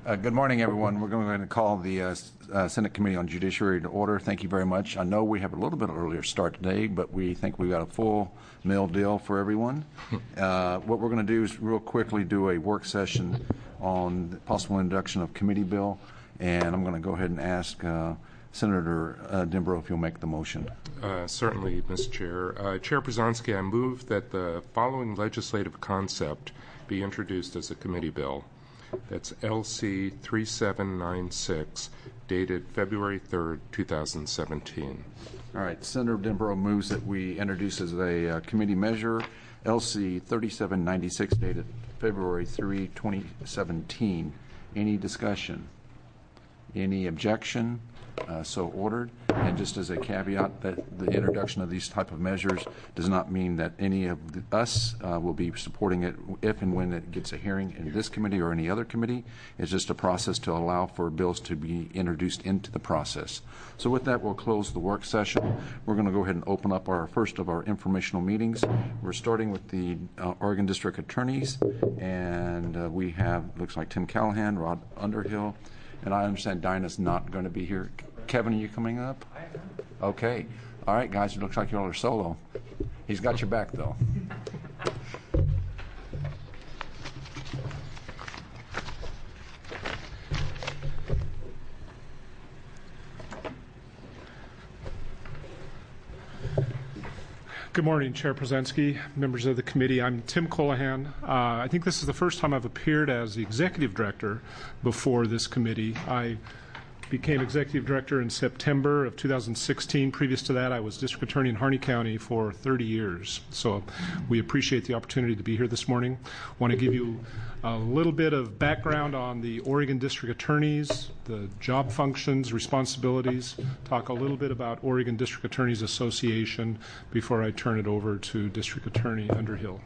Good morning, everyone. We're going to call the Senate Committee on Judiciary to order. Thank you very much. I know we have a little bit earlier start today, but we think we've got a full meal deal for everyone. What we're going to do is real quickly do a work session on the possible introduction of committee bill, and I'm going to go ahead and ask Senator Denbrough if you'll make the motion. Certainly, Mr. Chair. Chair Przanski, I move that the following legislative concept be introduced as a committee bill. That's LC 3796, dated February 3rd, 2017. All right. Senator Denbrough moves that we introduce as a committee measure LC 3796, dated February 3, 2017. Any discussion? Any objection? So ordered. And just as a caveat, that the introduction of these type of measures does not mean that any of us will be supporting it if and when it gets a hearing in this committee or any other committee. It's just a process to allow for bills to be introduced into the process. So with that, we'll close the work session. We're going to go ahead and open up our first of our informational meetings. We're starting with the Oregon District Attorneys, and we have, looks like Tim Callahan, Rod Underhill, and I understand Dinah's not going to be here. Kevin, are you coming up? I am. Okay. All right, guys, it looks like you all are solo. He's got your back, though. Good morning, Chair Przanski, members of the committee. I'm Tim Callahan. I think this is the first time I've appeared as the executive director before this committee. I became executive director in September of 2016. Previous to that, I was district attorney in Harney County for 30 years. So we appreciate the opportunity to be here this morning. Want to give you a little bit of background on the Oregon District Attorneys, the job functions, responsibilities, talk a little bit about Oregon District Attorneys Association before I turn it over to District Attorney Underhill.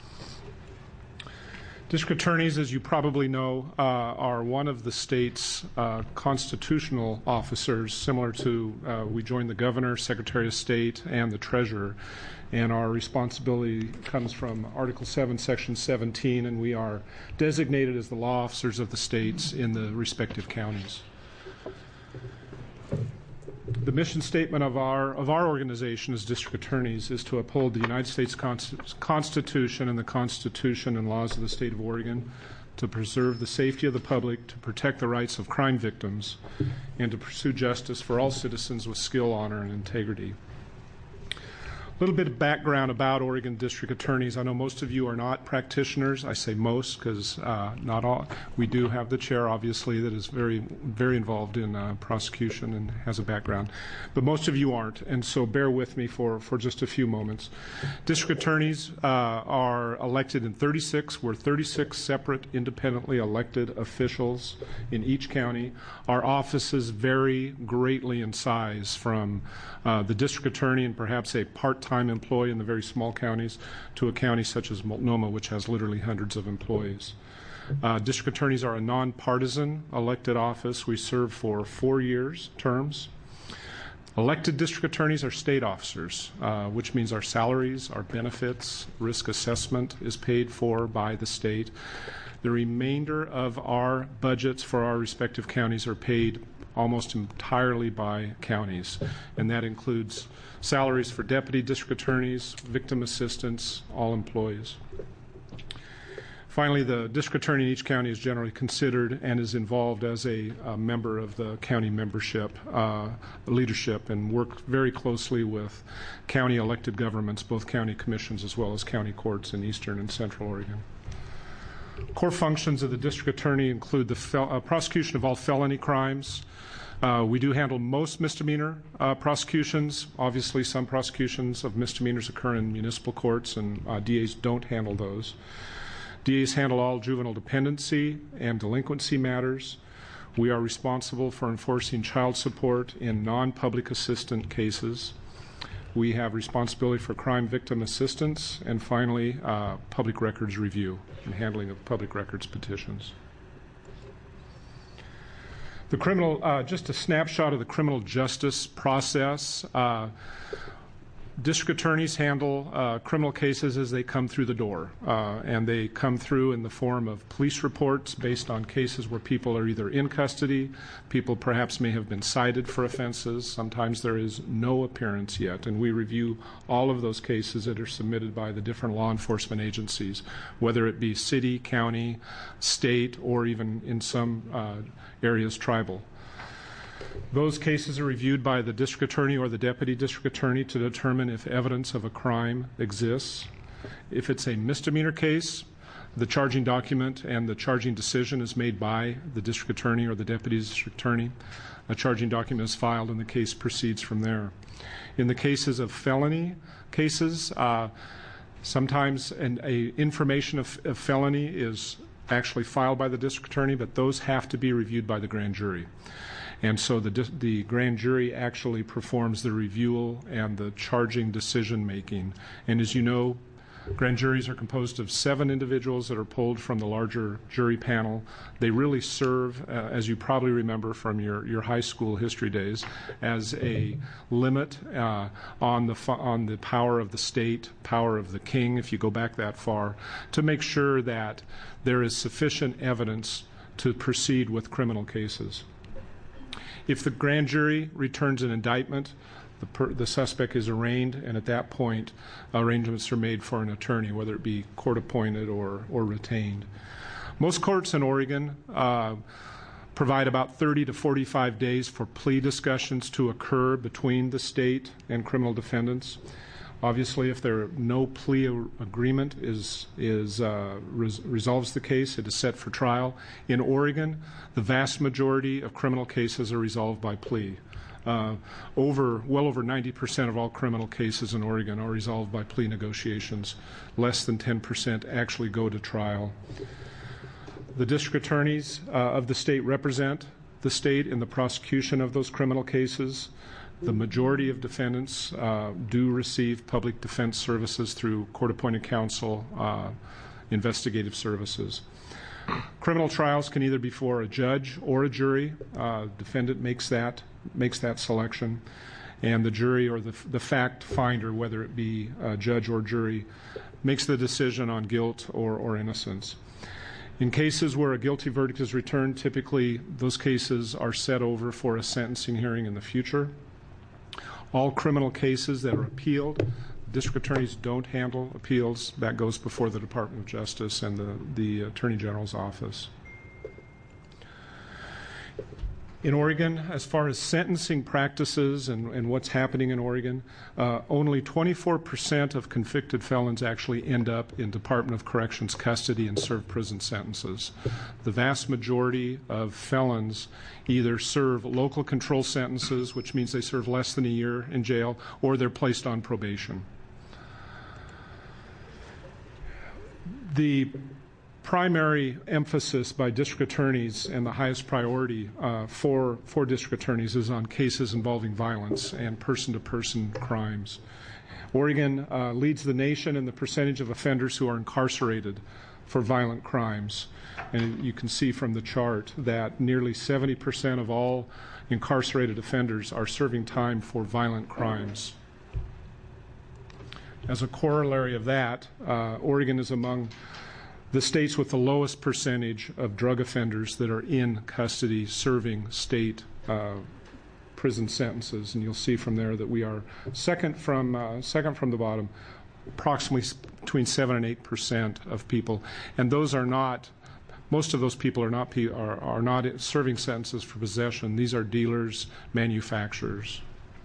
District attorneys, as you probably know, are one of the state's constitutional officers, similar to we join the governor, secretary of state, and the treasurer. And our responsibility comes from Article 7, Section 17, and we are designated as the law officers of the states in the respective counties. The mission statement of our organization as district attorneys is to uphold the United States Constitution and the Constitution and laws of the state of Oregon, to preserve the safety of the public, to protect the rights of crime victims, and to pursue justice for all citizens with skill, honor, and integrity. A little bit of background about Oregon District Attorneys. I know most of you are not practitioners. I say most because not all. We do have the chair, obviously, that is very, very involved in prosecution and has a background. But most of you aren't, and so bear with me for just a few moments. District Attorneys are elected in 36. We're 36 separate, independently elected officials in each county. Our offices vary greatly in size, from the district attorney and perhaps a part-time employee in the very small counties to a county such as Multnomah, which has literally hundreds of employees. District attorneys are a nonpartisan elected office. We serve for 4-year terms. Elected district attorneys are state officers, which means our salaries, our benefits, risk assessment is paid for by the state. The remainder of our budgets for our respective counties are paid almost entirely by counties, and that includes salaries for deputy district attorneys, victim assistants, all employees. Finally, the district attorney in each county is generally considered and is involved as a member of the county membership leadership, and work very closely with county elected governments, both county commissions as well as county courts in eastern and central Oregon. Core functions of the district attorney include the prosecution of all felony crimes. We do handle most misdemeanor prosecutions. Obviously, some prosecutions of misdemeanors occur in municipal courts, and DAs don't handle those. DAs handle all juvenile dependency and delinquency matters. We are responsible for enforcing child support in non-public assistant cases. We have responsibility for crime victim assistance, and finally, public records review and handling of public records petitions. The criminal, just a snapshot of the criminal justice process. District attorneys handle criminal cases as they come through the door, and they come through in the form of police reports based on cases where people are either in custody, people perhaps may have been cited for offenses, sometimes there is no appearance yet, and we review all of those cases that are submitted by the different law enforcement agencies, whether it be city, county, state, or even in some areas tribal. Those cases are reviewed by the district attorney or the deputy district attorney to determine if evidence of a crime exists. If it's a misdemeanor case, the charging document and the charging decision is made by the district attorney or the deputy district attorney. A charging document is filed and the case proceeds from there. In the cases of felony cases, sometimes information of felony is actually filed by the district attorney, but those have to be reviewed by the grand jury. And so the grand jury actually performs the review and the charging decision making. And as you know, grand juries are composed of 7 individuals that are pulled from the larger jury panel. They really serve, as you probably remember from your high school history days, as a limit on the power of the state, power of the king, if you go back that far, to make sure that there is sufficient evidence to proceed with criminal cases. If the grand jury returns an indictment, the suspect is arraigned, and at that point, arrangements are made for an attorney, whether it be court-appointed or retained. Most courts in Oregon provide about 30 to 45 days for plea discussions to occur between the state and criminal defendants. Obviously, if no plea agreement resolves the case, it is set for trial. In Oregon, the vast majority of criminal cases are resolved by plea. Well over 90% of all criminal cases in Oregon are resolved by plea negotiations. Less than 10% actually go to trial. The district attorneys of the state represent the state in the prosecution of those criminal cases. The majority of defendants do receive public defense services through court-appointed counsel, investigative services. Criminal trials can either be before a judge or a jury. Defendant makes that selection, and the jury or the fact finder, whether it be a judge or jury, makes the decision on guilt or innocence. In cases where a guilty verdict is returned, typically those cases are set over for a sentencing hearing in the future. All criminal cases that are appealed, district attorneys don't handle appeals. That goes before the Department of Justice and the Attorney General's office. In Oregon, as far as sentencing practices and what's happening in Oregon, only 24% of convicted felons actually end up in Department of Corrections custody and serve prison sentences. The vast majority of felons either serve local control sentences, which means they serve less than a year in jail, or they're placed on probation. The primary emphasis by district attorneys and the highest priority for district attorneys is on cases involving violence and person-to-person crimes. Oregon leads the nation in the percentage of offenders who are incarcerated for violent crimes. And you can see from the chart that nearly 70% of all incarcerated offenders are serving time for violent crimes. As a corollary of that, Oregon is among the states with the lowest percentage of drug offenders that are in custody serving state prison sentences. And you'll see from there that we are second from the bottom, approximately between 7 and 8% of people. And those are not, most of those people are not serving sentences for possession. These are dealers, manufacturers.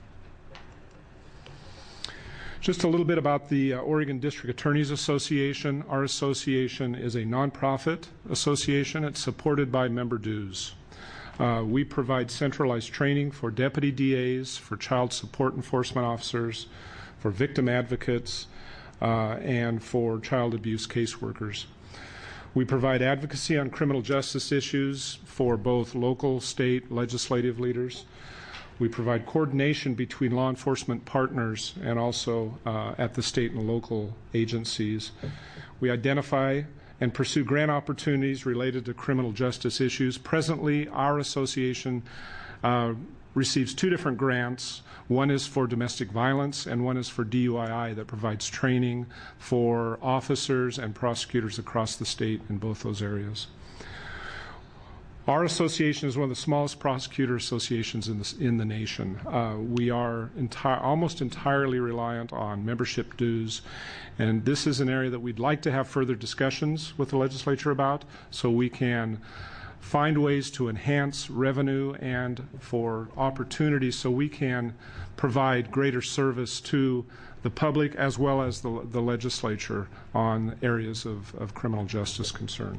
Just a little bit about the Oregon District Attorneys Association. Our association is a nonprofit association. It's supported by member dues. We provide centralized training for deputy DAs, for child support enforcement officers, for victim advocates, and for child abuse caseworkers. We provide advocacy on criminal justice issues for both local, state, legislative leaders. We provide coordination between law enforcement partners and also at the state and local agencies. We identify and pursue grant opportunities related to criminal justice issues. Presently, our association receives 2 different grants. One is for domestic violence, and one is for DUII that provides training for officers and prosecutors across the state in both those areas. Our association is one of the smallest prosecutor associations in the nation. We are almost entirely reliant on membership dues, and this is an area that we'd like to have further discussions with the legislature about, so we can find ways to enhance revenue and for opportunities so we can provide greater service to the public as well as the legislature on areas of criminal justice concern.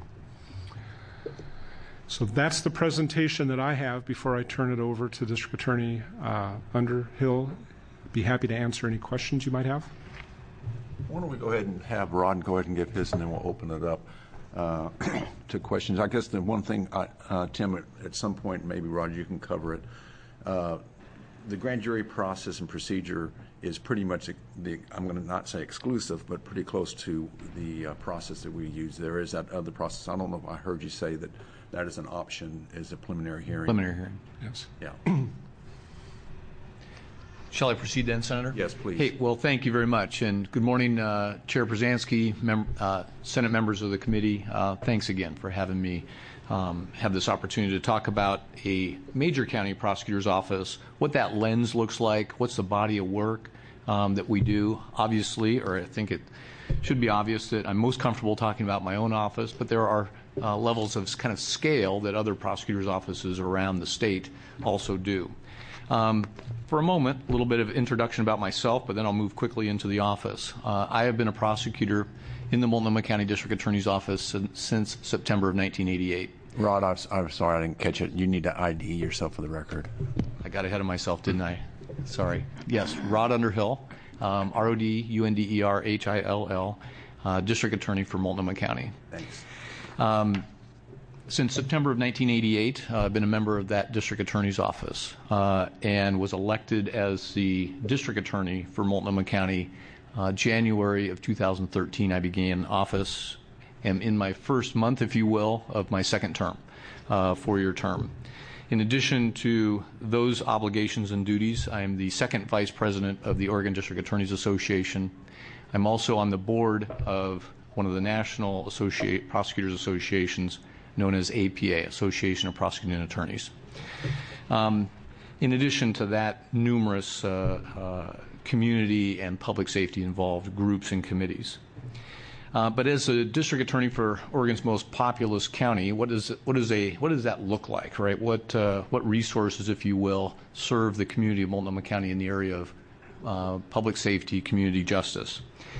So that's the presentation that I have before I turn it over to District Attorney Underhill. Be happy to answer any questions you might have. Why don't we go ahead and have Rod go ahead and give his, and then we'll open it up to questions. I guess the one thing, Tim, at some point, maybe, Rod, you can cover it. The grand jury process and procedure is pretty much I'm going to not say exclusive, but pretty close to the process that we use. There is that other process. I don't know if I heard you say that that is an option as a preliminary hearing. Preliminary hearing. Yes. Yeah. Shall I proceed then, Senator? Yes, please. Hey, well, thank you very much. And good morning, Chair Brzezinski, Senate members of the committee. Thanks again for having me have this opportunity to talk about a major county prosecutor's office, what that lens looks like, what's the body of work that we do. Obviously, or I think it should be obvious that I'm most comfortable talking about my own office, but there are levels of kind of scale that other prosecutors' offices around the state also do. For a moment, a little bit of introduction about myself, but then I'll move quickly into the office. I have been a prosecutor in the Multnomah County District Attorney's Office since September of 1988. Rod, I'm sorry I didn't catch it. You need to ID yourself for the record. I got ahead of myself, didn't I? Sorry. Yes, Rod Underhill, RODUNDERHILL, District Attorney for Multnomah County. Thanks. Since September of 1988, I've been a member of that district attorney's office and was elected as the district attorney for Multnomah County. January of 2013, I began office. Am in my first month, if you will, of my second term, 4-year term. In addition to those obligations and duties, I am the second vice president of the Oregon District Attorneys Association. I'm also on the board of one of the national prosecutors associations known as APA, Association of Prosecuting Attorneys. In addition to that, numerous community and public safety involved groups and committees. But as a district attorney for Oregon's most populous county, what does that look like, right? What resources, if you will, serve the community of Multnomah County in the area of public safety, community justice?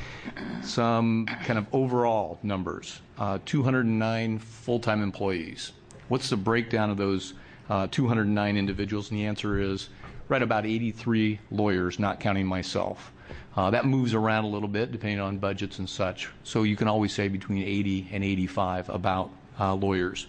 Some kind of overall numbers. 209 full-time employees. What's the breakdown of those 209 individuals? And the answer is right about 83 lawyers, not counting myself. That moves around a little bit depending on budgets and such. So you can always say between 80 and 85 about lawyers.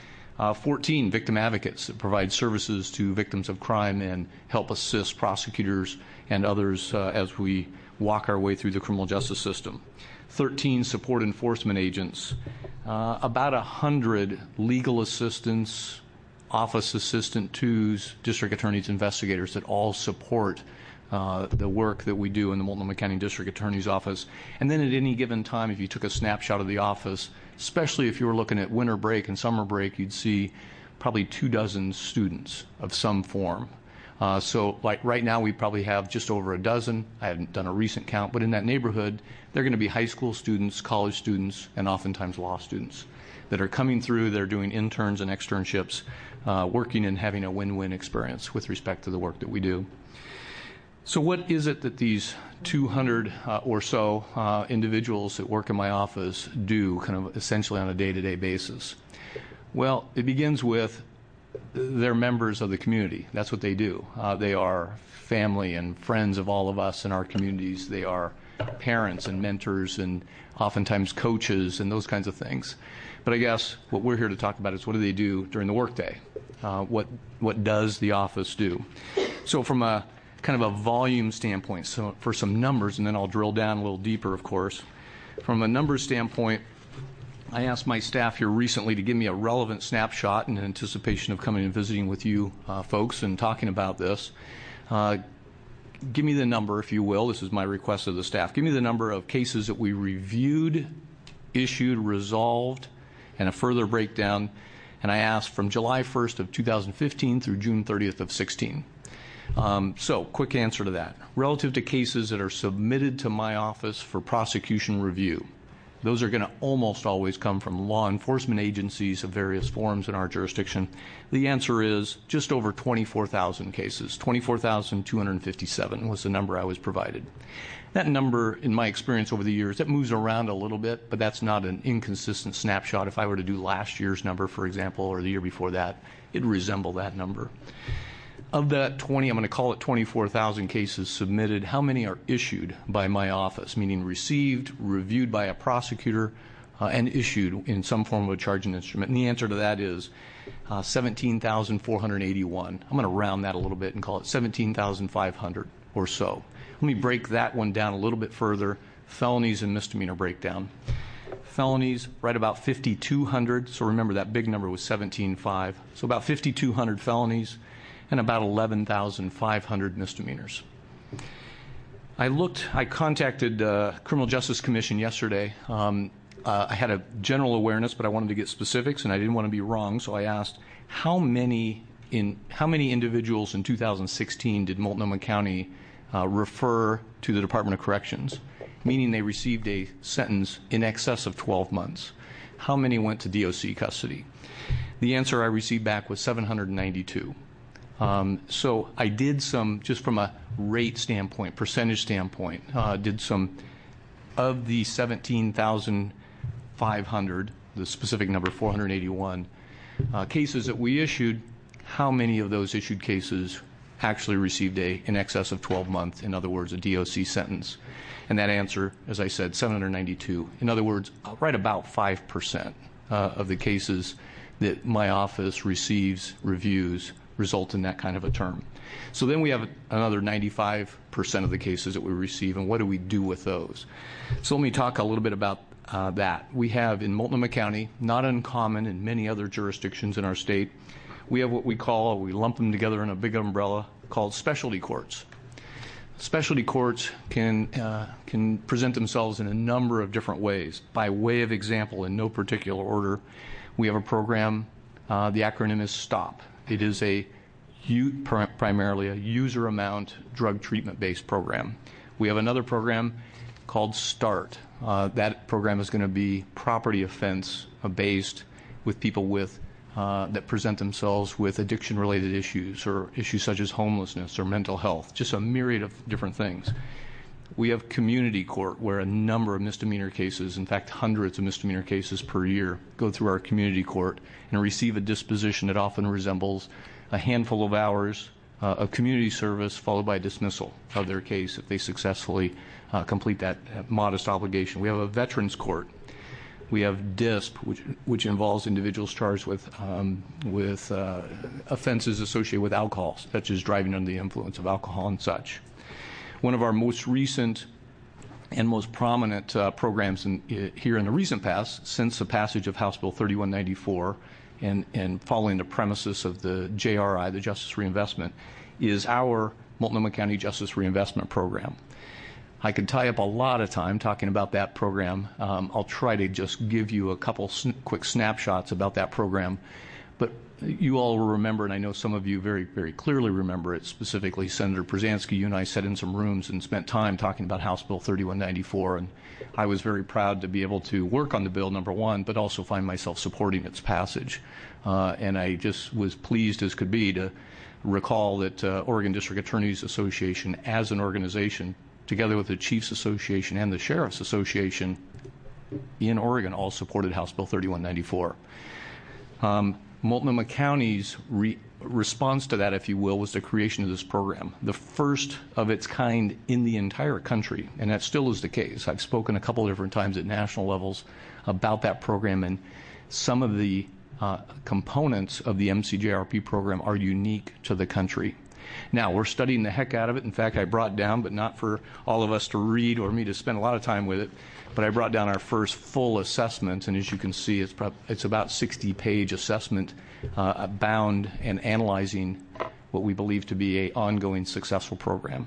14 victim advocates that provide services to victims of crime and help assist prosecutors and others as we walk our way through the criminal justice system. 13 support enforcement agents, about 100 legal assistants, office assistant twos, district attorneys, investigators that all support the work that we do in the Multnomah County District Attorney's Office. And then at any given time, if you took a snapshot of the office, especially if you were looking at winter break and summer break, you'd see probably 24 students of some form. So like right now we probably have just over a dozen. I haven't done a recent count, but in that neighborhood, they're going to be high school students, college students, and oftentimes law students that are coming through. They're doing interns and externships, working and having a win-win experience with respect to the work that we do. So what is it that these 200 or so individuals that work in my office do kind of essentially on a day-to-day basis? Well, it begins with they're members of the community. That's what they do. They are family and friends of all of us in our communities. They are parents and mentors and oftentimes coaches and those kinds of things. But I guess what we're here to talk about is what do they do during the workday? What does the office do? So from a kind of a volume standpoint, so for some numbers, and then I'll drill down a little deeper, of course. From a numbers standpoint, I asked my staff here recently to give me a relevant snapshot in anticipation of coming and visiting with you folks and talking about this. Give me the number, if you will. This is my request of the staff. Give me the number of cases that we reviewed, issued, resolved, and a further breakdown. And I asked from July 1st of 2015 through June 30th of 16. So, quick answer to that. Relative to cases that are submitted to my office for prosecution review, those are going to almost always come from law enforcement agencies of various forms in our jurisdiction. The answer is just over 24,000 cases. 24,257 was the number I was provided. That number, in my experience over the years, that moves around a little bit, but that's not an inconsistent snapshot. If I were to do last year's number, for example, or the year before that, it'd resemble that number. Of that 20, I'm going to call it 24,000 cases submitted, how many are issued by my office, meaning received, reviewed by a prosecutor, and issued in some form of a charging instrument? And the answer to that is 17,481. I'm going to round that a little bit and call it 17,500 or so. Let me break that one down a little bit further. Felonies and misdemeanor breakdown. Felonies, right about 5,200. So remember that big number was 17,500. So about 5,200 felonies and about 11,500 misdemeanors. I contacted Criminal Justice Commission yesterday. I had a general awareness, but I wanted to get specifics, and I didn't want to be wrong, so I asked how many individuals in 2016 did Multnomah County refer to the Department of Corrections, meaning they received a sentence in excess of 12 months. How many went to DOC custody? The answer I received back was 792. So I did some, just from a rate standpoint, percentage standpoint, did some of the 17,500, the specific number 481, cases that we issued. How many of those issued cases actually received in excess of 12 months, in other words, a DOC sentence? And that answer, as I said, 792. In other words, right about 5% of the cases that my office receives, reviews, result in that kind of a term. So then we have another 95% of the cases that we receive, and what do we do with those? So let me talk a little bit about that. We have in Multnomah County, not uncommon in many other jurisdictions in our state, we have what we lump them together in a big umbrella called specialty courts. Specialty courts can present themselves in a number of different ways. By way of example, in no particular order, we have a program, the acronym is STOP. It is primarily a user amount drug treatment based program. We have another program called START. That program is going to be property offense based with people that present themselves with addiction related issues or issues such as homelessness or mental health, just a myriad of different things. We have community court, where a number of misdemeanor cases, in fact hundreds of misdemeanor cases per year, go through our community court and receive a disposition that often resembles a handful of hours of community service followed by dismissal of their case if they successfully complete that modest obligation. We have a veterans court. We have DISP, which involves individuals charged with offenses associated with alcohol, such as driving under the influence of alcohol and such. One of our most recent and most prominent programs here in the recent past, since the passage of House Bill 3194 and following the premises of the JRI, the Justice Reinvestment, is our Multnomah County Justice Reinvestment Program. I could tie up a lot of time talking about that program. I'll try to just give you a couple quick snapshots about that program. But you all will remember, and I know some of you very, very clearly remember it, specifically Senator Przanski, you and I sat in some rooms and spent time talking about House Bill 3194, and I was very proud to be able to work on the bill, number one, but also find myself supporting its passage. And I just was pleased as could be to recall that Oregon District Attorneys Association as an organization, together with the Chiefs Association and the Sheriff's Association in Oregon, all supported House Bill 3194. Multnomah County's response to that, if you will, was the creation of this program, the first of its kind in the entire country, and that still is the case. I've spoken a couple of different times at national levels about that program, and some of the components of the MCJRP program are unique to the country. Now, we're studying the heck out of it. In fact, I brought down, but not for all of us to read or me to spend a lot of time with it, but I brought down our first full assessment, and as you can see, it's about 60-page assessment bound and analyzing what we believe to be an ongoing successful program.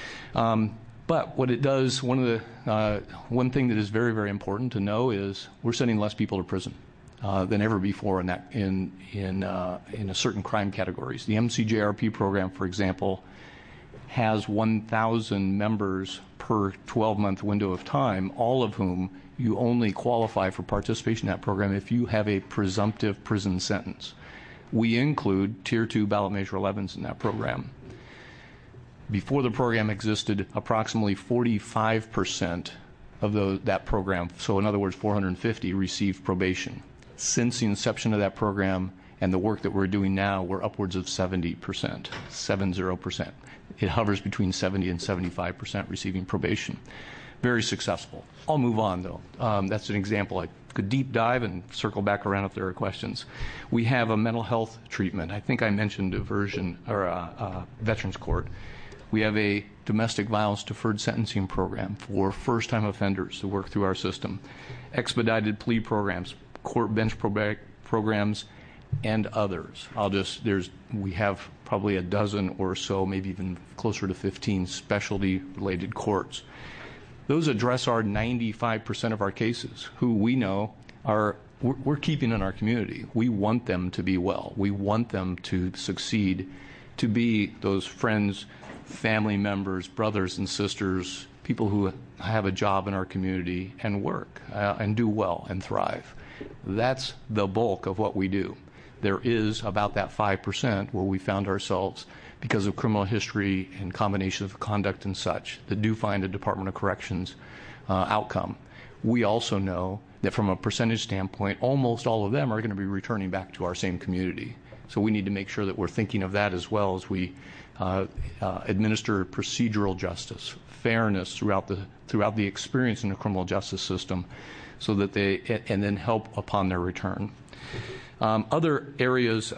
But what it does, one thing that is very, very important to know is we're sending less people to prison than ever before in a certain crime categories. The MCJRP program, for example, has 1,000 members per 12-month window of time, all of whom you only qualify for participation in that program if you have a presumptive prison sentence. We include Tier 2 ballot measure 11s in that program. Before the program existed, approximately 45% of that program, so in other words 450, received probation. Since the inception of that program and the work that we're doing now, we're upwards of 70%, 70%. It hovers between 70 and 75% receiving probation. Very successful. I'll move on, though. That's an example. I could deep dive and circle back around if there are questions. We have a mental health treatment. I think I mentioned a Veterans Court. We have a domestic violence deferred sentencing program for first-time offenders to work through our system. Expedited plea programs, court bench programs, and others. We have probably a dozen or so, maybe even closer to 15 specialty-related courts. Those address our 95% of our cases, who we know we're keeping in our community. We want them to be well. We want them to succeed, to be those friends, family members, brothers and sisters, people who have a job in our community and work and do well and thrive. That's the bulk of what we do. There is about that 5% where we found ourselves because of criminal history and combination of conduct and such that do find a Department of Corrections outcome. We also know that from a percentage standpoint, almost all of them are going to be returning back to our same community. So we need to make sure that we're thinking of that as well as we administer procedural justice, fairness throughout the experience in the criminal justice system, so that and then help upon their return. Other areas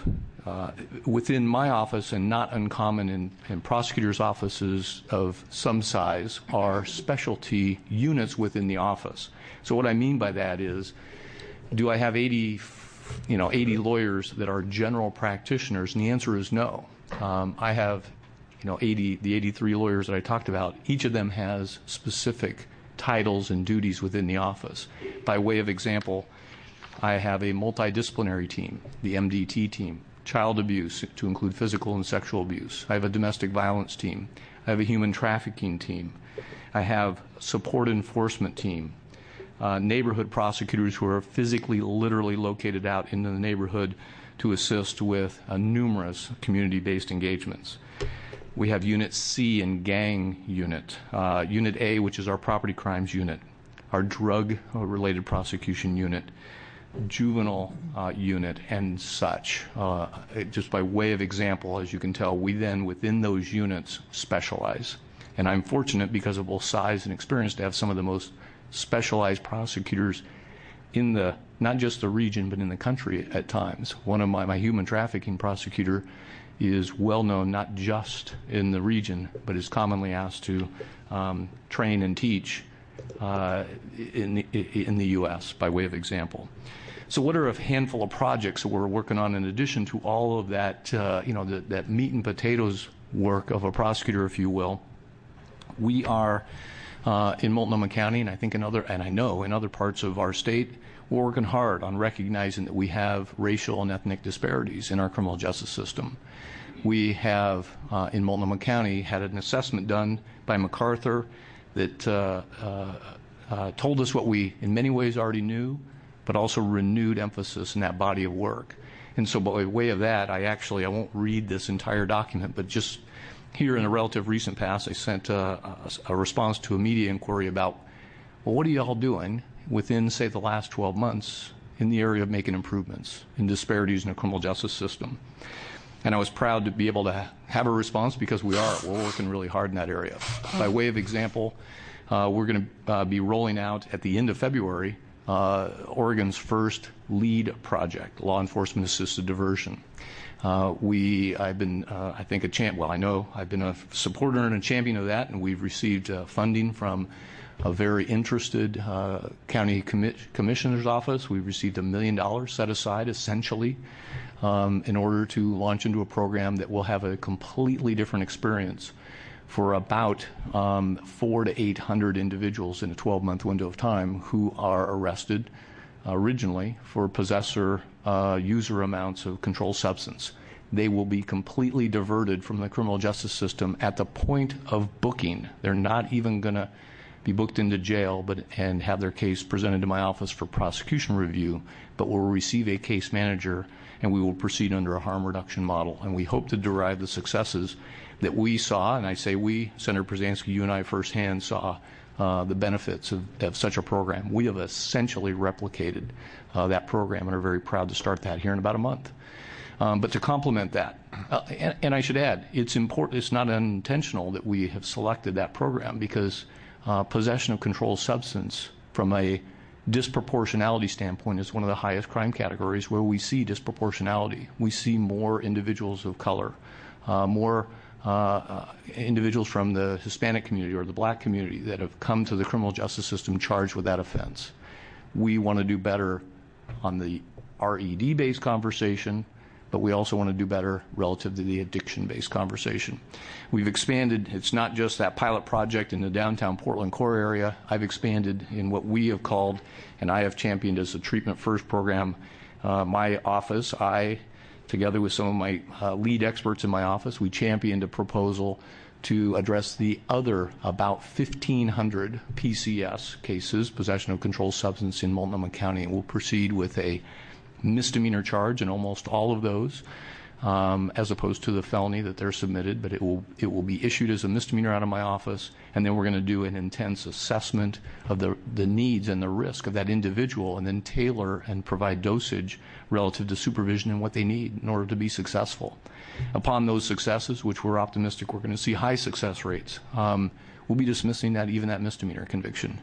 within my office, and not uncommon in prosecutors' offices of some size, are specialty units within the office. So what I mean by that is, do I have 80 lawyers that are general practitioners? And the answer is no. I have, the 83 lawyers that I talked about. Each of them has specific titles and duties within the office. By way of example, I have a multidisciplinary team, the MDT team, child abuse to include physical and sexual abuse. I have a domestic violence team. I have a human trafficking team. I have support enforcement team, neighborhood prosecutors who are physically, literally located out in the neighborhood to assist with numerous community-based engagements. We have Unit C and gang unit, Unit A, which is our property crimes unit, our drug-related prosecution unit, juvenile unit, and such. Just by way of example, as you can tell, we then, within those units, specialize. And I'm fortunate, because of both size and experience, to have some of the most specialized prosecutors in not just the region, but in the country at times. One of my human trafficking prosecutor is well known not just in the region, but is commonly asked to train and teach in the U.S., by way of example. So what are a handful of projects that we're working on in addition to all of that, that meat and potatoes work of a prosecutor, if you will? We are in Multnomah County, and I know in other parts of our state, we're working hard on recognizing that we have racial and ethnic disparities in our criminal justice system. We have, in Multnomah County, had an assessment done by MacArthur that told us what we in many ways already knew, but also renewed emphasis in that body of work. And so by way of that, I won't read this entire document, but just here in the relative recent past, I sent a response to a media inquiry about, well, what are you all doing within, say, the last 12 months in the area of making improvements in disparities in the criminal justice system? And I was proud to be able to have a response, because we're working really hard in that area. By way of example, we're going to be rolling out at the end of February Oregon's first LEAD project, Law Enforcement Assisted Diversion. I've been, I think, I know I've been a supporter and a champion of that, and we've received funding from a very interested county commissioner's office. We've received $1 million set aside, essentially, in order to launch into a program that will have a completely different experience for about 400 to 800 individuals in a 12-month window of time who are arrested originally for possessor user amounts of controlled substance. They will be completely diverted from the criminal justice system at the point of booking. They're not even going to be booked into jail and have their case presented to my office for prosecution review, but will receive a case manager, and we will proceed under a harm reduction model. And we hope to derive the successes that we saw, and I say we, Senator Przansky, you and I firsthand saw the benefits of such a program. We have essentially replicated that program and are very proud to start that here in about a month. But to complement that, and I should add, it's important, it's not unintentional that we have selected that program, because possession of controlled substance from a disproportionality standpoint is one of the highest crime categories where we see disproportionality. We see more individuals of color, more individuals from the Hispanic community or the black community that have come to the criminal justice system charged with that offense. We want to do better on the RED-based conversation, but we also want to do better relative to the addiction-based conversation. We've expanded. It's not just that pilot project in the downtown Portland core area. I've expanded in what we have called, and I have championed as a treatment first program. My office, together with some of my lead experts in my office, we championed a proposal to address the other about 1,500 PCS cases, possession of controlled substance, in Multnomah County, and we'll proceed with a misdemeanor charge in almost all of those, as opposed to the felony that they're submitted, but it will be issued as a misdemeanor out of my office, and then we're going to do an intense assessment of the needs and the risk of that individual, and then tailor and provide dosage relative to supervision and what they need in order to be successful. Upon those successes, which we're optimistic we're going to see high success rates, we'll be dismissing that misdemeanor conviction.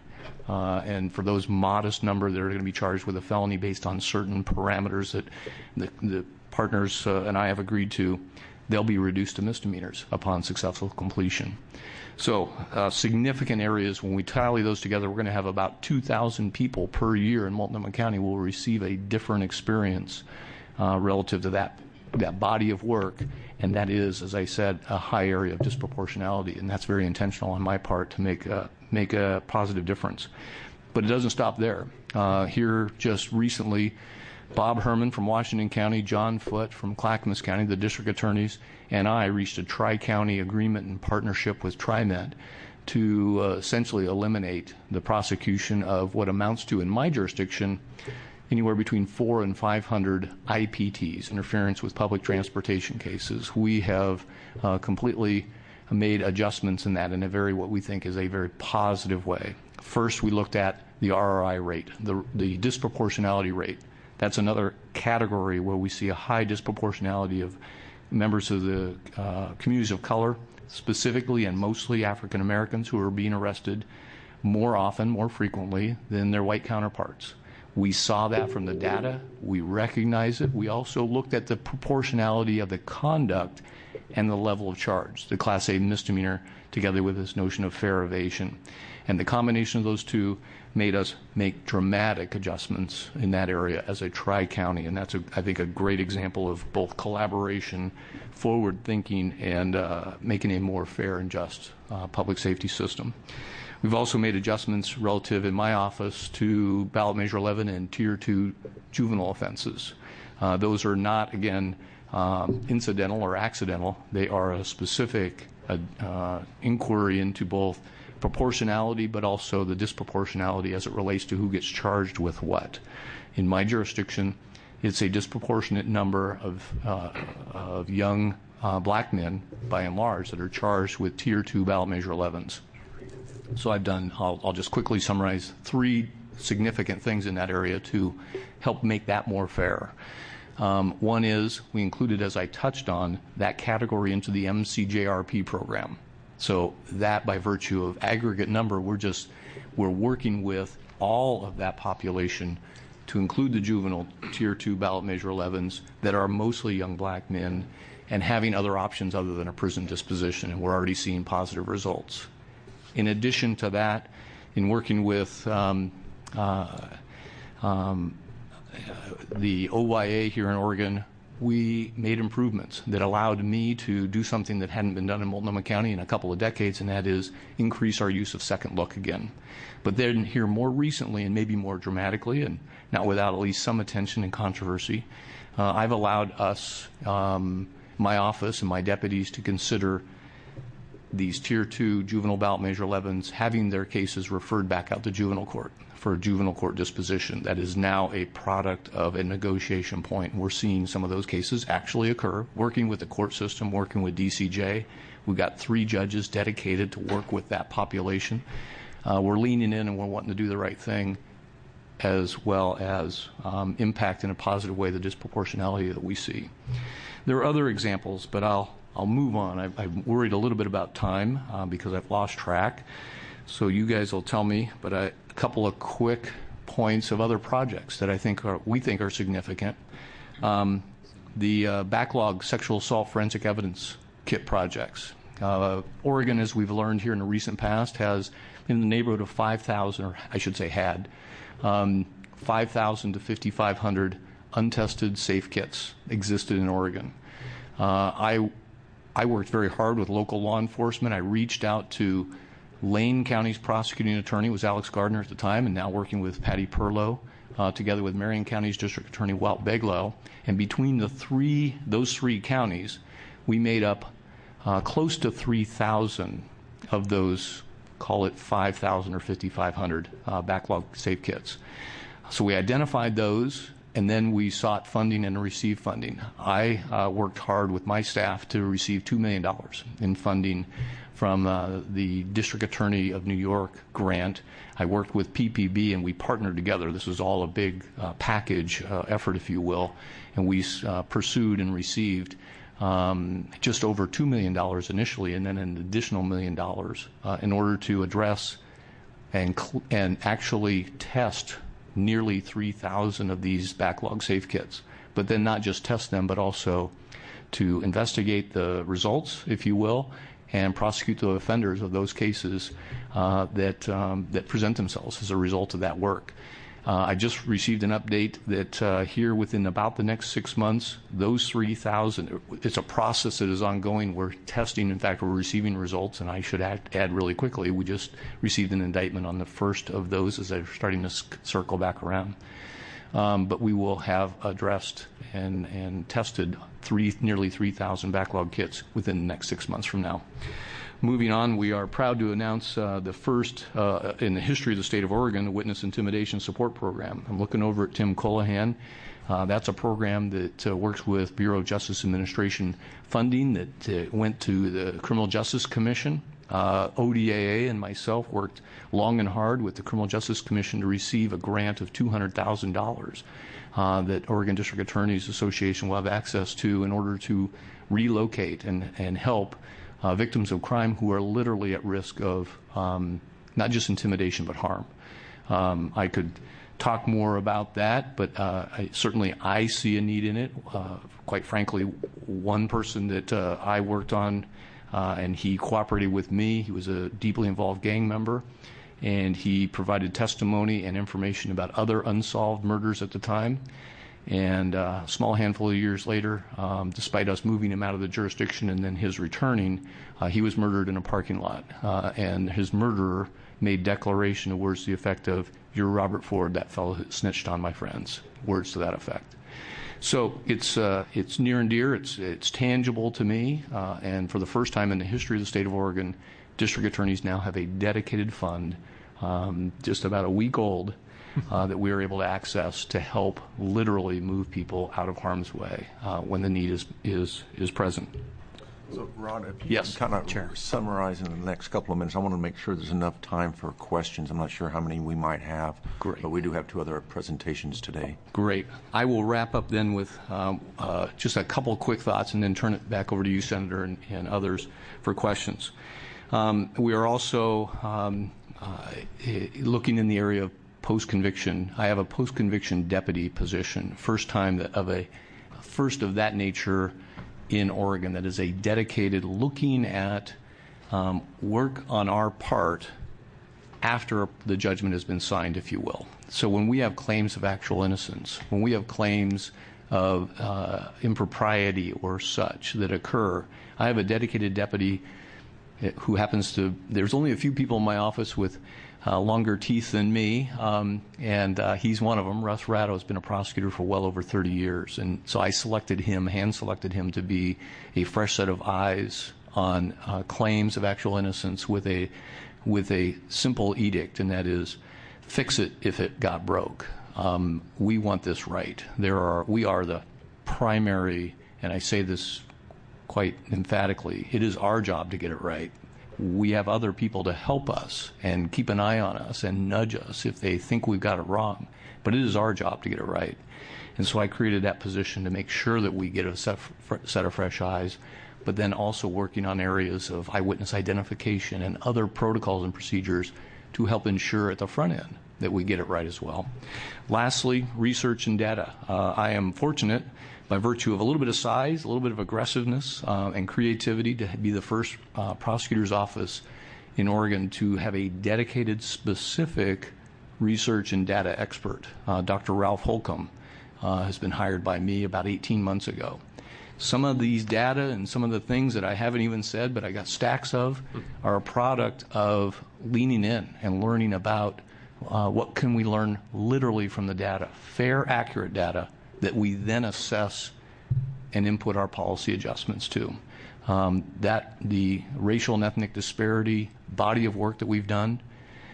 And for those modest number that are going to be charged with a felony based on certain parameters that the partners and I have agreed to, they'll be reduced to misdemeanors upon successful completion. So significant areas, when we tally those together, we're going to have about 2,000 people per year in Multnomah County will receive a different experience relative to that body of work, and that is, as I said, a high area of disproportionality, and that's very intentional on my part to make a positive difference. But it doesn't stop there. Here just recently, Bob Herman from Washington County, John Foote from Clackamas County, the district attorneys, and I reached a tri-county agreement in partnership with TriMet to essentially eliminate the prosecution of what amounts to, in my jurisdiction, anywhere between 400 and 500 IPTs, interference with public transportation cases. We have completely made adjustments in that in what we think is a very positive way. First, we looked at the RRI rate, the disproportionality rate. That's another category where we see a high disproportionality of members of the communities of color, specifically and mostly African Americans, who are being arrested more often, more frequently than their white counterparts. We saw that from the data. We recognize it. We also looked at the proportionality of the conduct and the level of charge, the Class A misdemeanor, together with this notion of fare evasion. And the combination of those two made us make dramatic adjustments in that area as a tri-county, and that's, I think, a great example of both collaboration, forward thinking, and making a more fair and just public safety system. We've also made adjustments relative in my office to ballot measure 11 and tier 2 juvenile offenses. Those are not, again, incidental or accidental. They are a specific inquiry into both proportionality but also the disproportionality as it relates to who gets charged with what. In my jurisdiction, it's a disproportionate number of young black men, by and large, that are charged with tier 2 ballot measure 11s. So I'll just quickly summarize 3 significant things in that area to help make that more fair. One is we included, as I touched on, that category into the MCJRP program. So that, by virtue of aggregate number, we're working with all of that population to include the juvenile Tier 2 ballot measure 11s that are mostly young black men and having other options other than a prison disposition, and we're already seeing positive results. In addition to that, in working with the OYA here in Oregon, we made improvements that allowed me to do something that hadn't been done in Multnomah County in a couple of decades, and that is increase our use of second look again. But then here more recently, and maybe more dramatically, and not without at least some attention and controversy, I've allowed us, my office and my deputies, to consider these Tier 2 juvenile ballot measure 11s having their cases referred back out to juvenile court for a juvenile court disposition. That is now a product of a negotiation point. We're seeing some of those cases actually occur, working with the court system, working with DCJ. We've got 3 judges dedicated to work with that population. We're leaning in and we're wanting to do the right thing, as well as impact in a positive way the disproportionality that we see. There are other examples, but I'll move on. I'm worried a little bit about time because I've lost track. So you guys will tell me, but a couple of quick points of other projects that we think are significant. The backlog sexual assault forensic evidence kit projects. Oregon, as we've learned here in the recent past, has in the neighborhood of 5,000, or I should say had, 5,000 to 5,500 untested safe kits existed in Oregon. I worked very hard with local law enforcement. I reached out to Lane County's prosecuting attorney, was Alex Gardner at the time, and now working with Patty Perlow, together with Marion County's district attorney, Walt Beglow. And between those three counties, we made up close to 3,000 of those, call it 5,000 or 5,500 backlog safe kits. So we identified those, and then we sought funding and received funding. I worked hard with my staff to receive $2 million in funding from the District Attorney of New York grant. I worked with PPB, and we partnered together. This was all a big package effort, if you will, and we pursued and received just over $2 million initially, and then an additional $1 million in order to address and actually test nearly 3,000 of these backlog safe kits. But then not just test them, but also to investigate the results, if you will, and prosecute the offenders of those cases that present themselves as a result of that work. I just received an update that here within about the next 6 months, those 3,000, it's a process that is ongoing. We're testing. In fact, we're receiving results, and I should add really quickly, we just received an indictment on the first of those as they're starting to circle back around. But we will have addressed and tested nearly 3,000 backlog kits within the next 6 months from now. Moving on, we are proud to announce the first in the history of the state of Oregon, the Witness Intimidation Support Program. I'm looking over at Tim Colohan. That's a program that works with Bureau of Justice Administration funding that went to the Criminal Justice Commission. ODAA and myself worked long and hard with the Criminal Justice Commission to receive a grant of $200,000 that Oregon District Attorneys Association will have access to in order to relocate and help victims of crime who are literally at risk of not just intimidation but harm. I could talk more about that, but certainly I see a need in it. Quite frankly, one person that I worked on and he cooperated with me. He was a deeply involved gang member, and he provided testimony and information about other unsolved murders at the time. And a small handful of years later, despite us moving him out of the jurisdiction and then his returning, he was murdered in a parking lot. And his murderer made declaration of words to the effect of, "You're Robert Ford, that fellow who snitched on my friends," words to that effect. So it's near and dear, it's tangible to me, and for the first time in the history of the state of Oregon, district attorneys now have a dedicated fund, just about a week old, that we are able to access to help literally move people out of harm's way when the need is present. So, Rod, if you Yes, can kind Chair. of summarize in the next couple of minutes, I want to make sure there's enough time for questions. I'm not sure how many we might have, Great. but we do have 2 other presentations today. Great. I will wrap up then with just a couple of quick thoughts and then turn it back over to you, Senator, and others for questions. We are also looking in the area of post-conviction. I have a post-conviction deputy position, first of that nature in Oregon, that is a dedicated looking at work on our part after the judgment has been signed, if you will. So when we have claims of actual innocence, when we have claims of impropriety or such that occur, I have a dedicated deputy who happens to, there's only a few people in my office with longer teeth than me, and he's one of them. Russ Ratto has been a prosecutor for well over 30 years, and so I hand-selected him to be a fresh set of eyes on claims of actual innocence with a simple edict, and that is, fix it if it got broke. We want this right. We are the primary, and I say this quite emphatically, it is our job to get it right. We have other people to help us and keep an eye on us and nudge us if they think we've got it wrong. But it is our job to get it right. And so I created that position to make sure that we get a set of fresh eyes, but then also working on areas of eyewitness identification and other protocols and procedures to help ensure at the front end that we get it right as well. Lastly, research and data. I am fortunate, by virtue of a little bit of size, a little bit of aggressiveness, and creativity, to be the first prosecutor's office in Oregon to have a dedicated, specific research and data expert. Dr. Ralph Holcomb has been hired by me about 18 months ago. Some of these data and some of the things that I haven't even said, but I got stacks of, are a product of leaning in and learning about what can we learn literally from the data, fair, accurate data, that we then assess and input our policy adjustments to. That the racial and ethnic disparity body of work that we've done,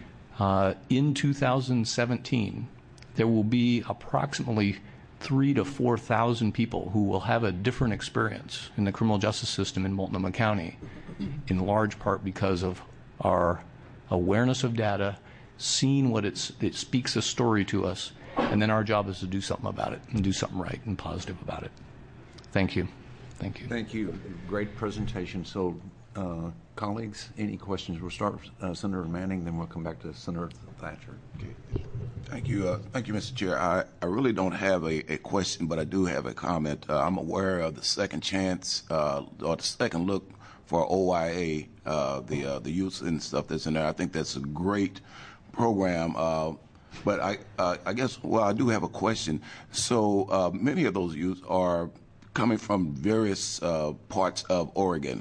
in 2017, there will be approximately 3,000 to 4,000 people who will have a different experience in the criminal justice system in Multnomah County, in large part because of our awareness of data, seeing what it speaks a story to us, and then our job is to do something about it and do something right and positive about it. Thank you. Thank you. Thank you. Great presentation. So, colleagues, any questions? We'll start with Senator Manning, then we'll come back to Senator Thatcher. Okay. Thank you, Mr. Chair. I really don't have a question, but I do have a comment. I'm aware of the second chance or the second look for OYA, the youth and stuff that's in there. I think that's a great program. But I guess, well, I do have a question. So many of those youth are coming from various parts of Oregon.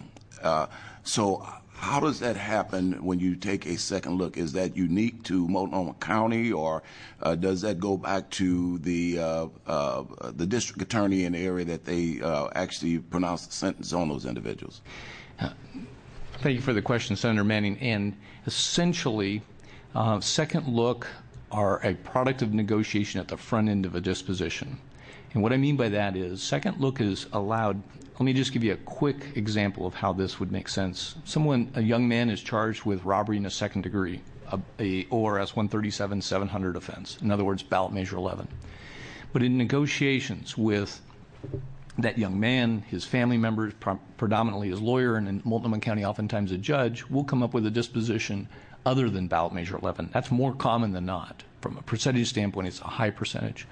So how does that happen when you take a second look? Is that unique to Multnomah County, or does that go back to the district attorney in the area that they actually pronounce the sentence on those individuals? Thank you for the question, Senator Manning. And essentially, second look are a product of negotiation at the front end of a disposition. And what I mean by that is second look is allowed. Let me just give you a quick example of how this would make sense. A young man is charged with robbery in the second degree, a ORS 137-700 offense. In other words, ballot measure 11. But in negotiations with that young man, his family members, predominantly his lawyer, and in Multnomah County oftentimes a judge, will come up with a disposition other than ballot measure 11. That's more common than not. From a percentage standpoint, it's a high percentage.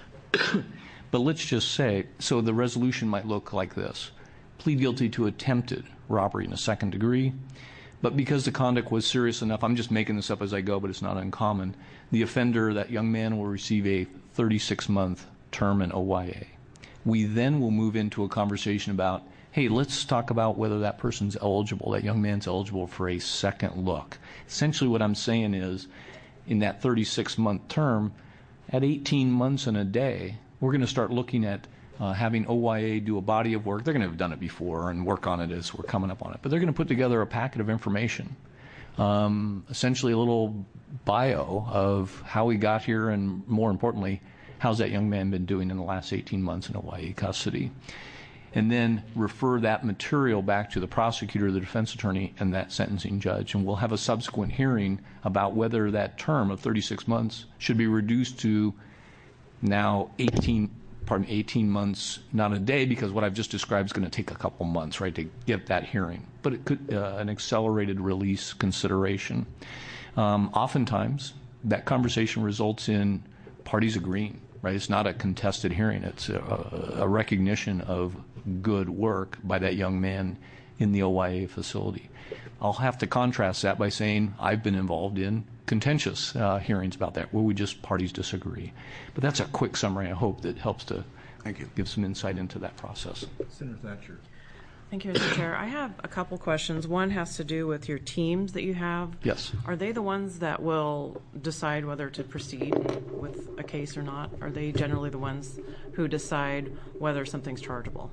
But let's just say, so the resolution might look like this. Plead guilty to attempted robbery in the second degree, but because the conduct was serious enough, I'm just making this up as I go, but it's not uncommon, the offender, that young man, will receive a 36-month term in OYA. We then will move into a conversation about, hey, let's talk about whether that person's eligible, that young man's eligible for a second look. Essentially what I'm saying is, in that 36-month term, at 18 months and a day, we're going to start looking at having OYA do a body of work. They're going to have done it before and work on it as we're coming up on it. But they're going to put together a packet of information, essentially a little bio of how we got here, and more importantly, how's that young man been doing in the last 18 months in OYA custody. And then refer that material back to the prosecutor, the defense attorney, and that sentencing judge. And we'll have a subsequent hearing about whether that term of 36 months should be reduced to now 18 months, not a day, because what I've just described is going to take a couple months, right, to get that hearing. But it could an accelerated release consideration. Oftentimes, that conversation results in parties agreeing, right? It's not a contested hearing. It's a recognition of good work by that young man in the OYA facility. I'll have to contrast that by saying I've been involved in contentious hearings about that, where parties disagree. But that's a quick summary, I hope, that helps to give some insight into that process. Senator Thatcher. Thank you, Mr. Chair. I have a couple questions. One has to do with your teams that you have. Yes. Are they the ones that will decide whether to proceed with a case or not? Are they generally the ones who decide whether something's chargeable?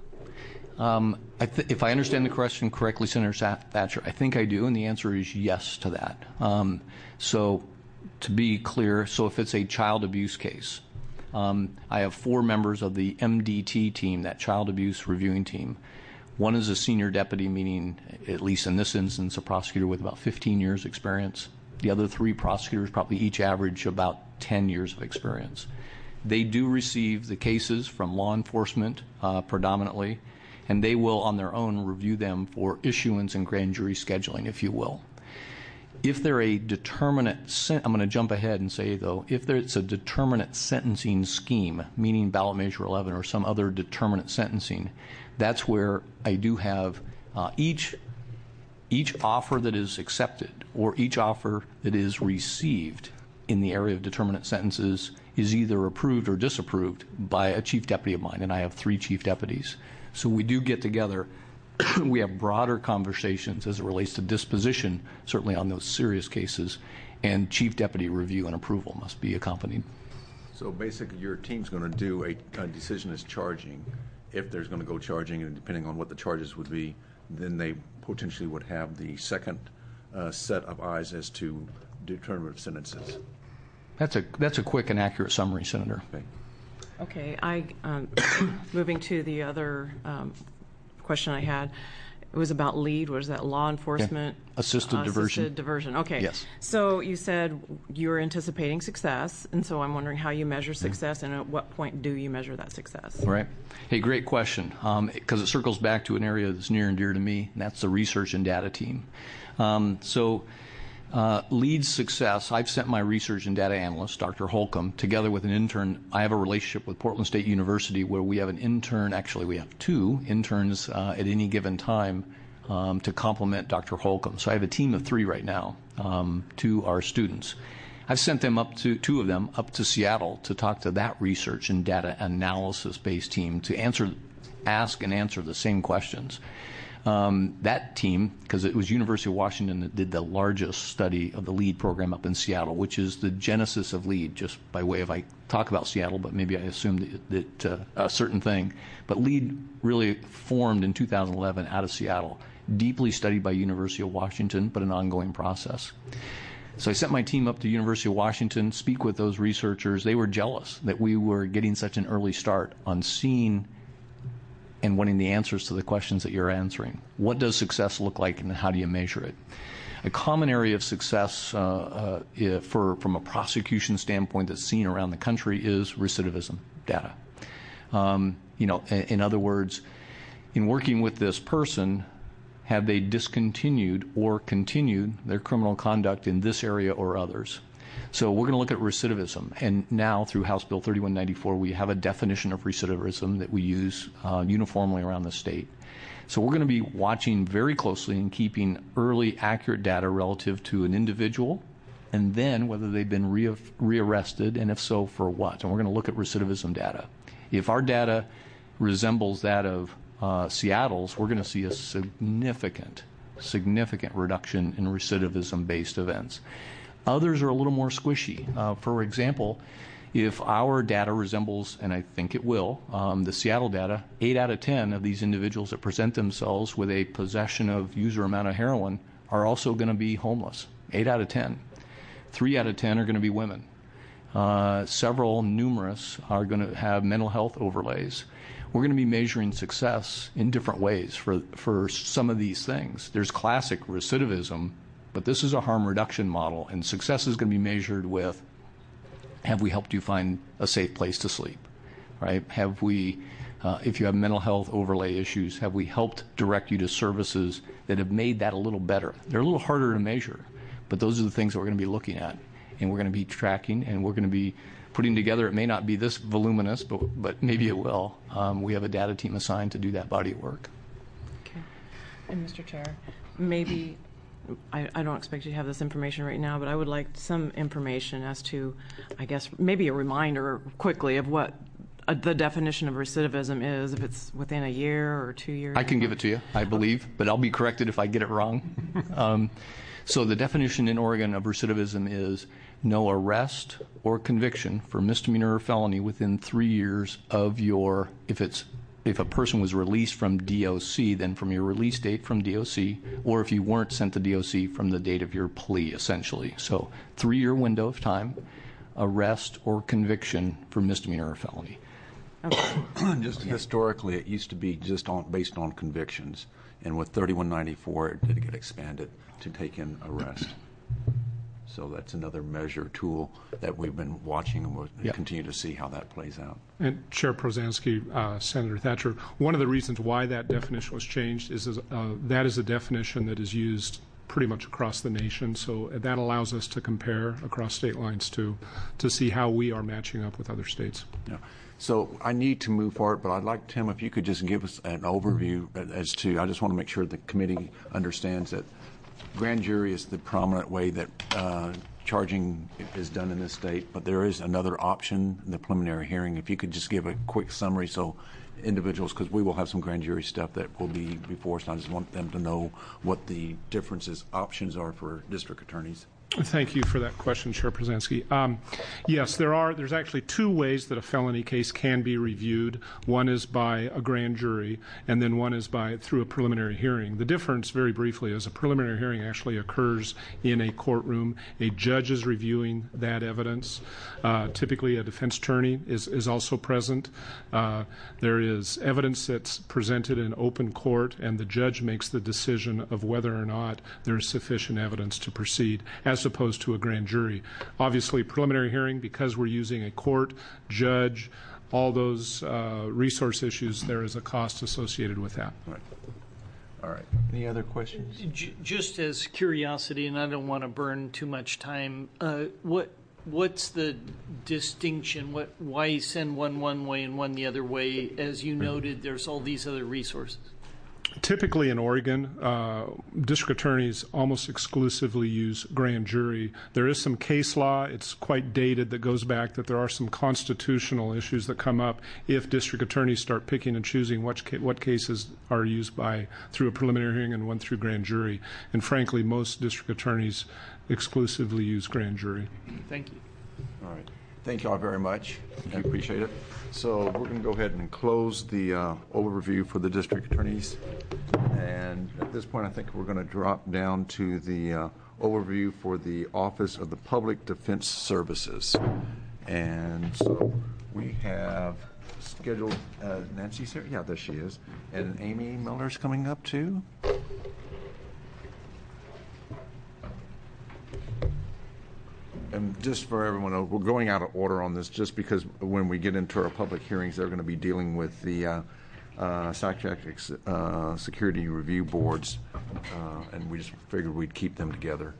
If I understand the question correctly, Senator Thatcher, I think I do, and the answer is yes to that. So to be clear, so if it's a child abuse case, I have 4 members of the MDT team, that child abuse reviewing team. One is a senior deputy, meaning, at least in this instance, a prosecutor with about 15 years experience. The other 3 prosecutors probably each average about 10 years of experience. They do receive the cases from law enforcement predominantly, and they will on their own review them for issuance and grand jury scheduling, if you will. If they're a determinate, I'm going to jump ahead and say, though, if it's a determinate sentencing scheme, meaning ballot measure 11 or some other determinate sentencing, that's where I do have each offer that is accepted or each offer that is received in the area of determinate sentences is either approved or disapproved by a chief deputy of mine, and I have 3 chief deputies. So we do get together. We have broader conversations as it relates to disposition, certainly on those serious cases, and chief deputy review and approval must be accompanied. So basically your team's going to do a decision as charging. If there's going to go charging, and depending on what the charges would be, then they potentially would have the second set of eyes as to determinative sentences. That's a quick and accurate summary, Senator. Okay. Moving to the other question I had, it was about LEAD. Was that law enforcement? Yeah. Assisted diversion. Assisted diversion. Okay. Yes. So you said you're anticipating success, and so I'm wondering how you measure success, and at what point do you measure that success? Right. Hey, great question, because it circles back to an area that's near and dear to me, and that's the research and data team. LEAD's success, I've sent my research and data analyst, Dr. Holcomb, together with an intern. I have a relationship with Portland State University where we have an intern, actually we have 2 interns at any given time to complement Dr. Holcomb. So I have a team of 3 right now, 2 are students. I've sent them up to 2 of them up to Seattle to talk to that research and data analysis-based team to ask and answer the same questions. That team, because it was University of Washington that did the largest study of the LEAD program up in Seattle, which is the genesis of LEAD, just by way of I talk about Seattle, but maybe I assumed that a certain thing. But LEAD really formed in 2011 out of Seattle, deeply studied by University of Washington, but an ongoing process. So I sent my team up to University of Washington, speak with those researchers. They were jealous that we were getting such an early start on seeing and wanting the answers to the questions that you're answering. What does success look like, and how do you measure it? A common area of success from a prosecution standpoint that's seen around the country is recidivism data. In other words, in working with this person, have they discontinued or continued their criminal conduct in this area or others? So we're going to look at recidivism, and now through House Bill 3194 we have a definition of recidivism that we use uniformly around the state. So we're going to be watching very closely and keeping early accurate data relative to an individual, and then whether they've been rearrested, and if so, for what. And we're going to look at recidivism data. If our data resembles that of Seattle's, we're going to see a significant reduction in recidivism-based events. Others are a little more squishy. For example, if our data resembles, and I think it will, the Seattle data, 8 out of 10 of these individuals that present themselves with a possession of user amount of heroin are also going to be homeless. 8 out of 10. 3 out of 10 are going to be women. Numerous are going to have mental health overlays. We're going to be measuring success in different ways for some of these things. There's classic recidivism, but this is a harm reduction model, and success is going to be measured with, have we helped you find a safe place to sleep, right? Have we, if you have mental health overlay issues, have we helped direct you to services that have made that a little better? They're a little harder to measure, but those are the things that we're going to be looking at. and we're going to be tracking, and we're going to be putting together. It may not be this voluminous, but maybe it will. We have a data team assigned to do that body of work. Okay. And Mr. Chair, maybe, I don't expect you to have this information right now, but I would like some information as to, I guess, maybe a reminder quickly of what the definition of recidivism is, if it's within a year or 2 years. I can give it to you, I believe, but I'll be corrected if I get it wrong. So the definition in Oregon of recidivism is no arrest or conviction for misdemeanor or felony within 3 years of your, if a person was released from DOC, then from your release date from DOC, or if you weren't sent to DOC from the date of your plea, essentially. So 3-year window of time, arrest or conviction for misdemeanor or felony. Okay. Just historically, it used to be just based on convictions, and with 3194, it did get expanded to take in arrest. So that's another measure tool that we've been watching, and we'll continue to see how that plays out. And Chair Prozansky, Senator Thatcher, one of the reasons why that definition was changed is that is a definition that is used pretty much across the nation. So that allows us to compare across state lines to see how we are matching up with other states. Yeah. So I need to move forward, but I'd like, Tim, if you could just give us an overview as to, I just want to make sure the committee understands that grand jury is the prominent way that charging is done in this state, but there is another option, the preliminary hearing. If you could just give a quick summary so individuals, because we will have some grand jury stuff that will be before us, and I just want them to know what the differences, options are for district attorneys. Thank you for that question, Chair Prozansky. Yes, there's actually 2 ways that a felony case can be reviewed. One is by a grand jury, and then one is through a preliminary hearing. The difference, very briefly, is a preliminary hearing actually occurs in a courtroom. A judge is reviewing that evidence. Typically, a defense attorney is also present. There is evidence that's presented in open court, and the judge makes the decision of whether or not there is sufficient evidence to proceed, as opposed to a grand jury. Obviously, preliminary hearing, because we're using a court, judge, all those resource issues, there is a cost associated with that. All right. Any other questions? Just as curiosity, and I don't want to burn too much time, what's the distinction? Why send one way and one the other way? As you noted, there's all these other resources. Typically in Oregon, district attorneys almost exclusively use grand jury. There is some case law, it's quite dated, that goes back that there are some constitutional issues that come up if district attorneys start picking and choosing what cases are used through a preliminary hearing and one through grand jury. And frankly, most district attorneys exclusively use grand jury. Thank you. All right. Thank you all very much. I appreciate it. So we're going to go ahead and close the overview for the district attorneys. And at this point, I think we're going to drop down to the overview for the Office of the Public Defense Services. And so we have scheduled Nancy's here. Yeah, there she is. And Amy Miller's coming up too. And just for everyone, we're going out of order on this just because when we get into our public hearings, they're going to be dealing with the psychiatric security review boards, and we just figured we'd keep them together.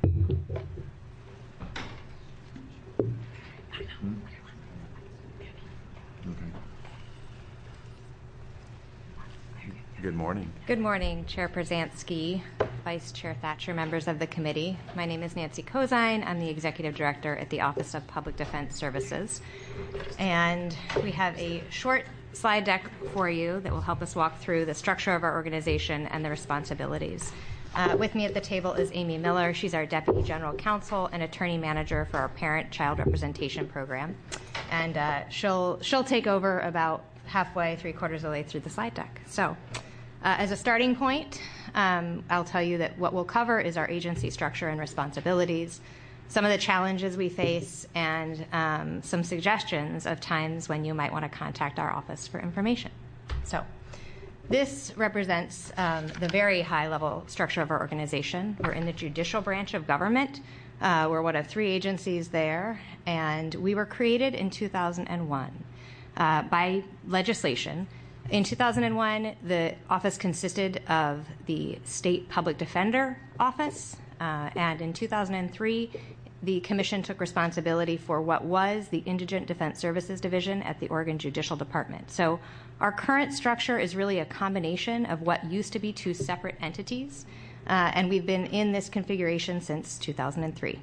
Good morning. Good morning, Chair Przansky, Vice Chair Thatcher, members of the committee. My name is Nancy Kozine. I'm the Executive Director at the Office of Public Defense Services. And we have a short slide deck for you that will help us walk through the structure of our organization and the responsibilities. With me at the table is Amy Miller. She's our Deputy General Counsel and Attorney Manager for our Parent-Child Representation Program. And she'll take over about halfway, 3/4 of the way through the slide deck. So as a starting point, I'll tell you that what we'll cover is our agency structure and responsibilities, some of the challenges we face, and some suggestions of times when you might want to contact our office for information. So this represents the very high-level structure of our organization. We're in the judicial branch of government. We're one of 3 agencies there, and we were created in 2001 by legislation. In 2001, the office consisted of the State Public Defender Office, and in 2003, the Commission took responsibility for what was the Indigent Defense Services Division at the Oregon Judicial Department. So our current structure is really a combination of what used to be two separate entities, and we've been in this configuration since 2003.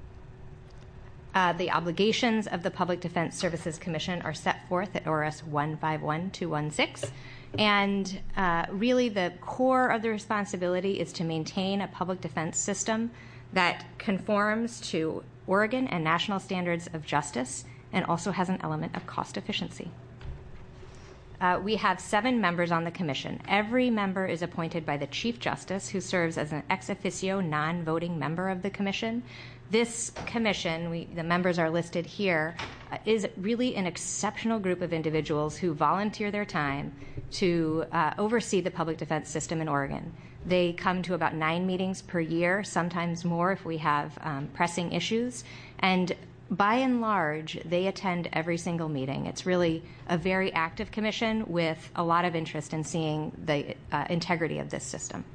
The obligations of the Public Defense Services Commission are set forth at ORS 151216. And really the core of the responsibility is to maintain a public defense system that conforms to Oregon and national standards of justice and also has an element of cost efficiency. We have 7 members on the commission. Every member is appointed by the Chief Justice, who serves as an ex officio non-voting member of the commission. This commission, the members are listed here, is really an exceptional group of individuals who volunteer their time to oversee the public defense system in Oregon. They come to about 9 meetings per year, sometimes more if we have pressing issues. And by and large, they attend every single meeting. It's really a very active commission with a lot of interest in seeing the integrity of this system.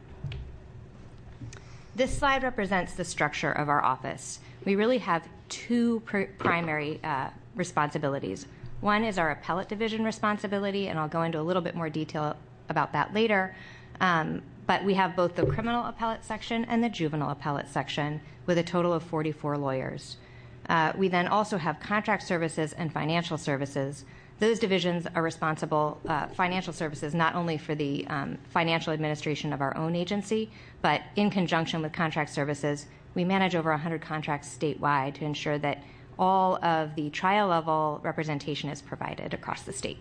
This slide represents the structure of our office. We really have 2 primary responsibilities. One is our appellate division responsibility, and I'll go into a little bit more detail about that later. But we have both the criminal appellate section and the juvenile appellate section with a total of 44 lawyers. We then also have contract services and financial services. Those divisions are responsible, financial services, not only for the financial administration of our own agency, but in conjunction with contract services, we manage over 100 contracts statewide to ensure that all of the trial level representation is provided across the state.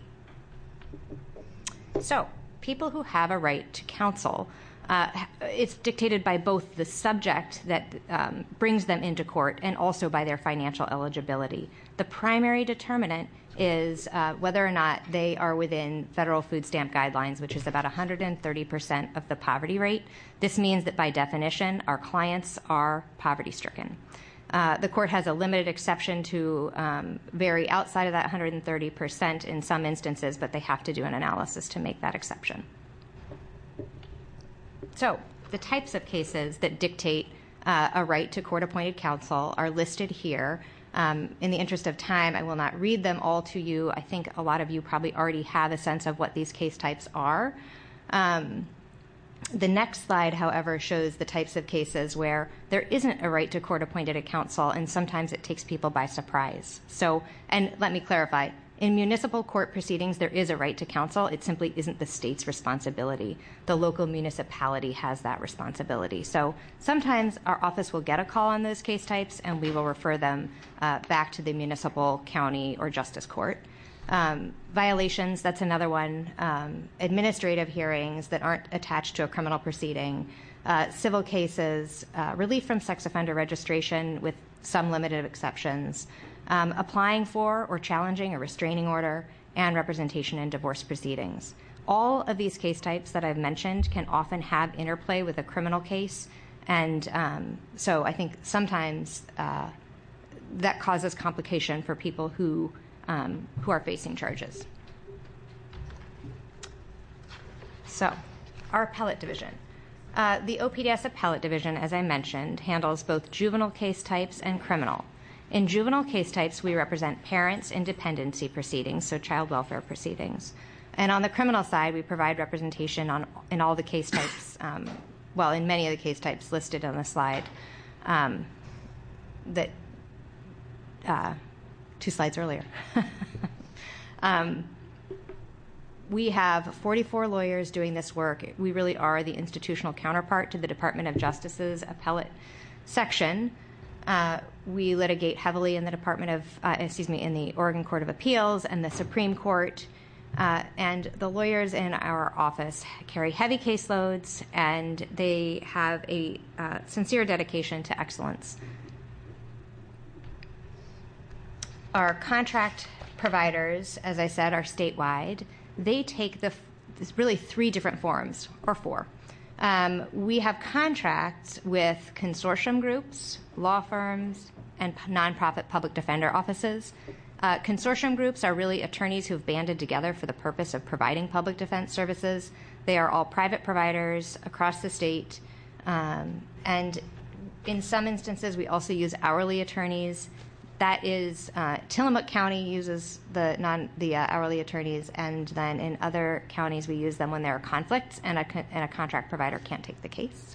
So, people who have a right to counsel, it's dictated by both the subject that brings them into court and also by their financial eligibility. The primary determinant is whether or not they are within federal food stamp guidelines, which is about 130% of the poverty rate. This means that by definition, our clients are poverty-stricken. The court has a limited exception to vary outside of that 130% in some instances, but they have to do an analysis to make that exception. So the types of cases that dictate a right to court-appointed counsel are listed here. In the interest of time, I will not read them all to you. I think a lot of you probably already have a sense of what these case types are. The next slide, however, shows the types of cases where there isn't a right to court-appointed counsel, and sometimes it takes people by surprise. So, and let me clarify, in municipal court proceedings, there is a right to counsel. It simply isn't the state's responsibility. The local municipality has that responsibility. So sometimes our office will get a call on those case types, and we will refer them back to the municipal, county, or justice court. Violations, that's another one. Administrative hearings that aren't attached to a criminal proceeding. Civil cases, relief from sex offender registration with some limited exceptions. Applying for or challenging a restraining order, and representation in divorce proceedings. All of these case types that I've mentioned can often have interplay with a criminal case, and so I think sometimes that causes complication for people who are facing charges. So, our appellate division. The OPDS appellate division, as I mentioned, handles both juvenile case types and criminal. In juvenile case types, we represent parents in dependency proceedings, so child welfare proceedings. And on the criminal side, we provide representation in all the case types, in many of the case types listed on the slide, that 2 slides earlier. We have 44 lawyers doing this work. We really are the institutional counterpart to the Department of Justice's appellate section. We litigate heavily in the in the Oregon Court of Appeals and the Supreme Court. And the lawyers in our office carry heavy caseloads, and they have a sincere dedication to excellence. Our contract providers, as I said, are statewide. They take really 3 different forms, or 4. We have contracts with consortium groups, law firms, and nonprofit public defender offices. Consortium groups are really attorneys who have banded together for the purpose of providing public defense services. They are all private providers across the state, and in some instances, we also use hourly attorneys. That is, Tillamook County uses the hourly attorneys, and then in other counties we use them when there are conflicts and a contract provider can't take the case.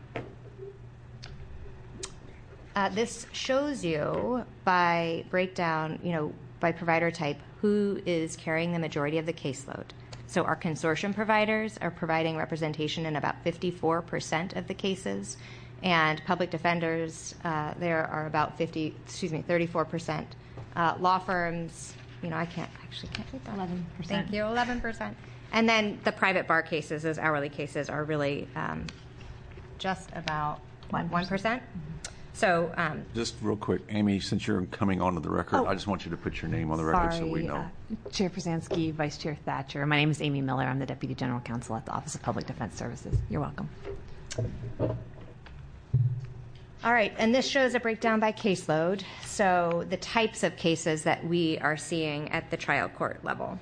This shows you by breakdown, by provider type, who is carrying the majority of the caseload. So our consortium providers are providing representation in about 54% of the cases, and public defenders, there are about 34%. Law firms, I can't read that. 11%. Thank you, 11%. And then the private bar cases, those hourly cases, are really just about 1%. So just real quick, Amy, since you're coming onto the record, I just want you to put your name on the record so we know. Chair Przansky, Vice Chair Thatcher. My name is Amy Miller. I'm the Deputy General Counsel at the Office of Public Defense Services. You're welcome. All right, and this shows a breakdown by caseload, so the types of cases that we are seeing at the trial court level.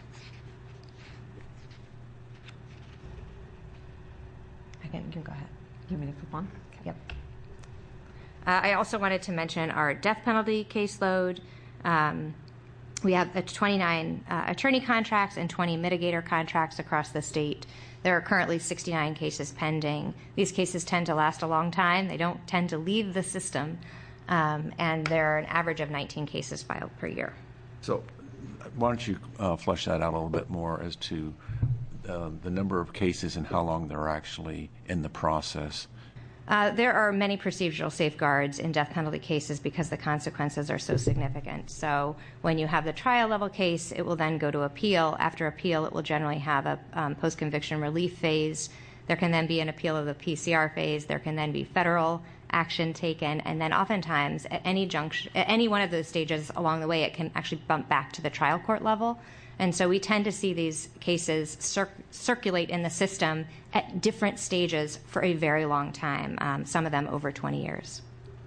You can go ahead. You want me to flip on? Okay. Yep. I also wanted to mention our death penalty caseload. We have 29 attorney contracts and 20 mitigator contracts across the state. There are currently 69 cases pending. These cases tend to last a long time. They don't tend to leave the system, and there are an average of 19 cases filed per year. So why don't you flesh that out a little bit more as to the number of cases and how long they're actually in the process? There are many procedural safeguards in death penalty cases because the consequences are so significant. So when you have the trial level case, it will then go to appeal. After appeal, it will generally have a post-conviction relief phase. There can then be an appeal of the PCR phase. There can then be federal action taken. And then oftentimes at any one of those stages along the way, it can actually bump back to the trial court level. And so we tend to see these cases circulate in the system at different stages for a very long time, some of them over 20 years.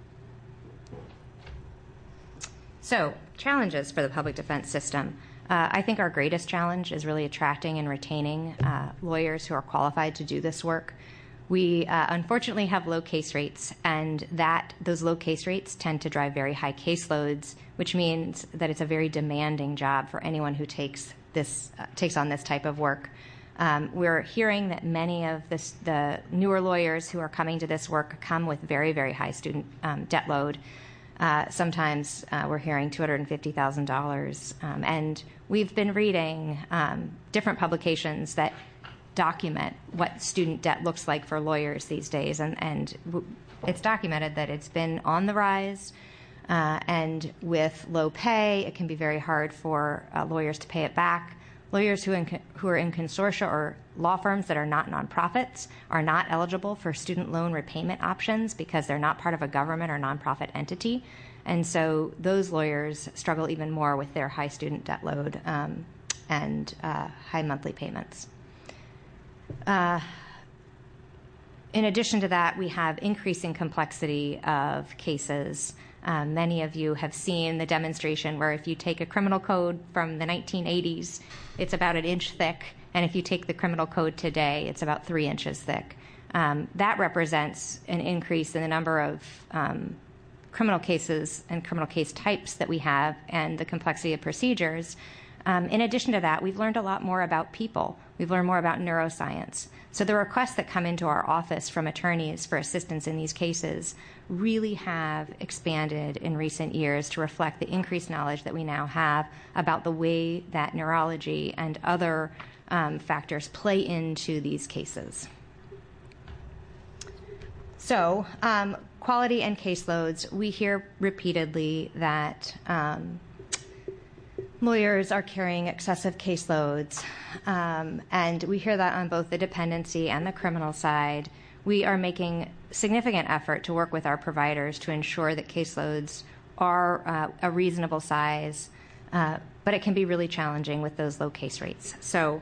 So, challenges for the public defense system. I think our greatest challenge is really attracting and retaining lawyers who are qualified to do this work. We unfortunately have low case rates, and those low case rates tend to drive very high caseloads, which means that it's a very demanding job for anyone who takes on this type of work. We're hearing that many of the newer lawyers who are coming to this work come with very, very high student debt load. Sometimes we're hearing $250,000. And we've been reading different publications that document what student debt looks like for lawyers these days. And it's documented that it's been on the rise. And with low pay, it can be very hard for lawyers to pay it back. Lawyers who are in consortia or law firms that are not nonprofits are not eligible for student loan repayment options because they're not part of a government or nonprofit entity. And so those lawyers struggle even more with their high student debt load and high monthly payments. In addition to that, we have increasing complexity of cases. Many of you have seen the demonstration where if you take a criminal code from the 1980s, it's about an inch thick, and if you take the criminal code today, it's about 3 inches thick. That represents an increase in the number of criminal cases and criminal case types that we have and the complexity of procedures. In addition to that, we've learned a lot more about people. We've learned more about neuroscience. So the requests that come into our office from attorneys for assistance in these cases really have expanded in recent years to reflect the increased knowledge that we now have about the way that neurology and other factors play into these cases. So quality and caseloads, we hear repeatedly that lawyers are carrying excessive caseloads, and we hear that on both the dependency and the criminal side. We are making significant effort to work with our providers to ensure that caseloads are a reasonable size, but it can be really challenging with those low case rates. So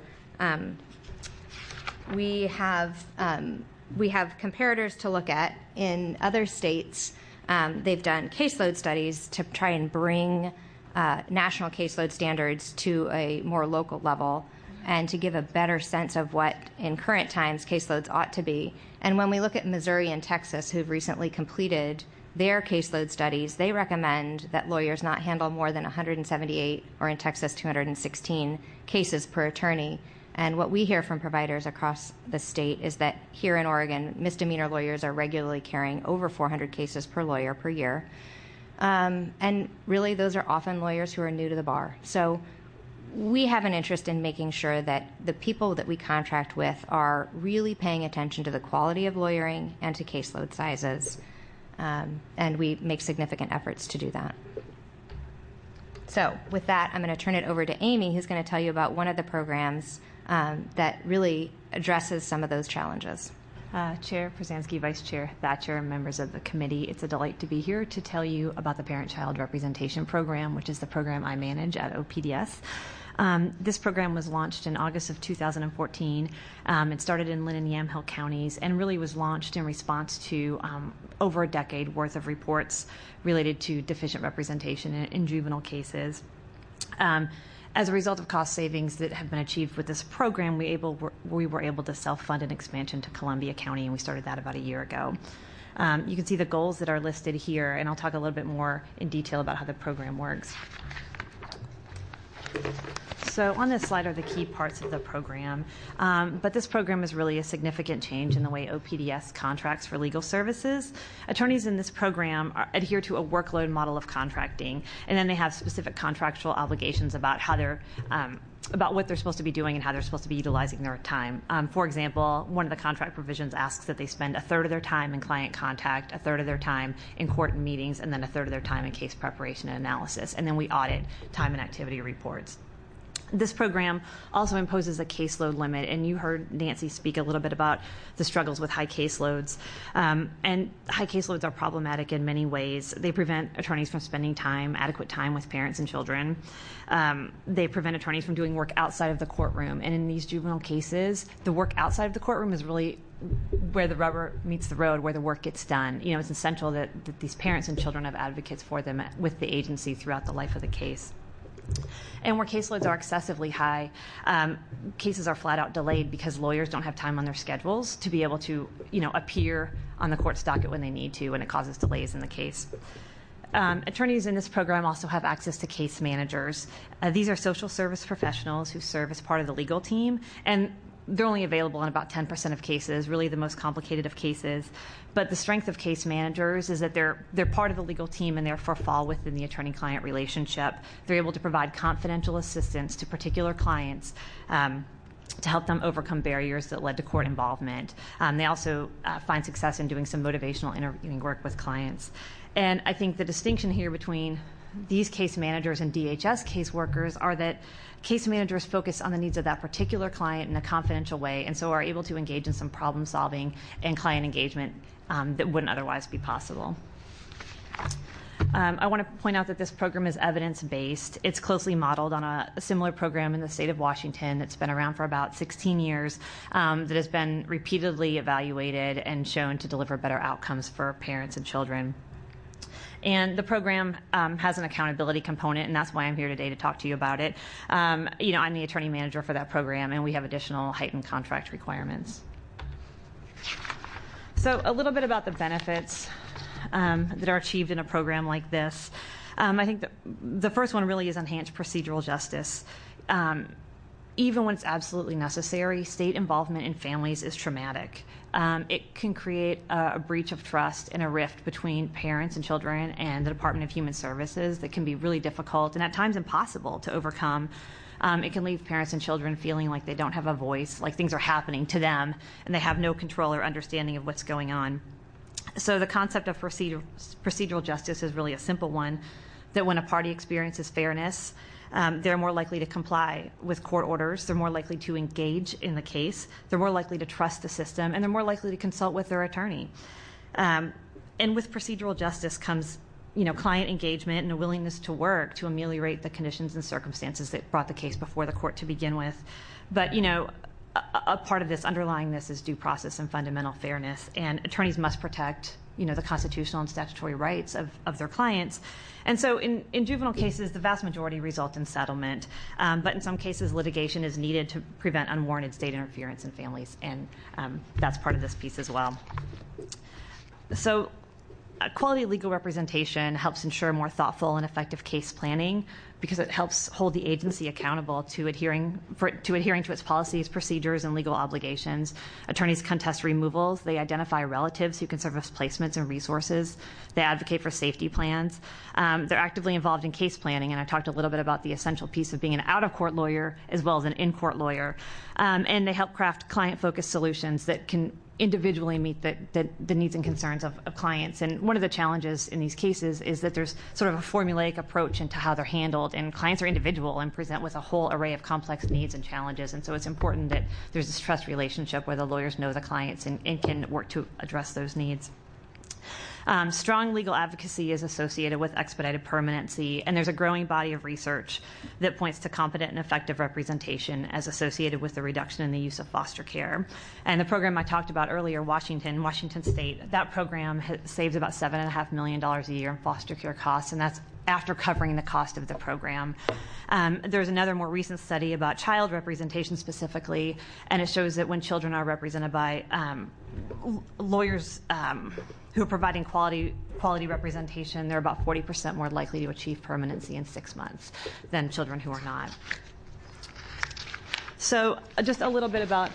we have comparators to look at in other states. They've done caseload studies to try and bring national caseload standards to a more local level. and to give a better sense of what, in current times, caseloads ought to be. And when we look at Missouri and Texas, who've recently completed their caseload studies, they recommend that lawyers not handle more than 178, or in Texas, 216 cases per attorney. And what we hear from providers across the state is that here in Oregon, misdemeanor lawyers are regularly carrying over 400 cases per lawyer per year. And really, those are often lawyers who are new to the bar. So we have an interest in making sure that the people that we contract with are really paying attention to the quality of lawyering and to caseload sizes. And we make significant efforts to do that. So with that, I'm going to turn it over to Amy, who's going to tell you about one of the programs that really addresses some of those challenges. Chair Przansky, Vice Chair Thatcher, and members of the committee, it's a delight to be here to tell you about the Parent-Child Representation Program, which is the program I manage at OPDS. This program was launched in August of 2014. It started in Linn and Yamhill counties and really was launched in response to over a decade worth of reports related to deficient representation in juvenile cases. As a result of cost savings that have been achieved with this program, we were able to self-fund an expansion to Columbia County, and we started that about a year ago. You can see the goals that are listed here, and I'll talk a little bit more in detail about how the program works. So on this slide are the key parts of the program, but this program is really a significant change in the way OPDS contracts for legal services. Attorneys in this program adhere to a workload model of contracting, and then they have specific contractual obligations about how they're about what they're supposed to be doing and how they're supposed to be utilizing their time. For example, one of the contract provisions asks that they spend a third of their time in client contact, a third of their time in court and meetings, and then a third of their time in case preparation and analysis. And then we audit time and activity reports. This program also imposes a caseload limit, and you heard Nancy speak a little bit about the struggles with high caseloads. And high caseloads are problematic in many ways. They prevent attorneys from spending adequate time with parents and children. They prevent attorneys from doing work outside of the courtroom. And in these juvenile cases, the work outside of the courtroom is really where the rubber meets the road, where the work gets done. You know, it's essential that these parents and children have advocates for them with the agency throughout the life of the case. And where caseloads are excessively high, cases are flat out delayed because lawyers don't have time on their schedules to be able to, appear on the court's docket when they need to, and it causes delays in the case. Attorneys in this program also have access to case managers. These are social service professionals who serve as part of the legal team, and they're only available in about 10% of cases, really the most complicated of cases. But the strength of case managers is that they're part of the legal team and therefore fall within the attorney-client relationship. They're able to provide confidential assistance to particular clients to help them overcome barriers that led to court involvement. They also find success in doing some motivational interviewing work with clients. And I think the distinction here between these case managers and DHS caseworkers are that case managers focus on the needs of that particular client in a confidential way, and so are able to engage in some problem solving and client engagement that wouldn't otherwise be possible. I want to point out that this program is evidence-based. It's closely modeled on a similar program in the state of Washington that's been around for about 16 years that has been repeatedly evaluated and shown to deliver better outcomes for parents and children. And the program has an accountability component, and that's why I'm here today to talk to you about it. I'm the attorney manager for that program, and we have additional heightened contract requirements. So a little bit about the benefits that are achieved in a program like this. I think the first one really is enhanced procedural justice. Even when it's absolutely necessary, state involvement in families is traumatic. It can create a breach of trust and a rift between parents and children and the Department of Human Services that can be really difficult and at times impossible to overcome. It can leave parents and children feeling like they don't have a voice, like things are happening to them and they have no control or understanding of what's going on. So the concept of procedural justice is really a simple one, that when a party experiences fairness, they're more likely to comply with court orders, they're more likely to engage in the case, they're more likely to trust the system, and they're more likely to consult with their attorney. And with procedural justice comes, client engagement and a willingness to work to ameliorate the conditions and circumstances that brought the case before the court to begin with. But, a part of this, underlying this, is due process and fundamental fairness, and attorneys must protect, the constitutional and statutory rights of their clients. And so in juvenile cases, the vast majority result in settlement, but in some cases litigation is needed to prevent unwarranted state interference in families, and that's part of this piece as well. So quality legal representation helps ensure more thoughtful and effective case planning because it helps hold the agency accountable to adhering to its policies, procedures, and legal obligations. Attorneys contest removals. They identify relatives who can serve as placements and resources. They advocate for safety plans. They're actively involved in case planning, and I talked a little bit about the essential piece of being an out-of-court lawyer as well as an in-court lawyer. And they help craft client-focused solutions that can individually meet the needs and concerns of clients. And one of the challenges in these cases is that there's sort of a formulaic approach into how they're handled, and clients are individual and present with a whole array of complex needs and challenges. And so it's important that there's this trust relationship where the lawyers know the clients and can work to address those needs. Strong legal advocacy is associated with expedited permanency, and there's a growing body of research that points to competent and effective representation as associated with the reduction in the use of foster care. And the program I talked about earlier, Washington State, that program saves about $7.5 million a year in foster care costs, and that's after covering the cost of the program. There's another more recent study about child representation specifically, and it shows that when children are represented by lawyers who are providing quality representation, they're about 40% more likely to achieve permanency in 6 months than children who are not. So just a little bit about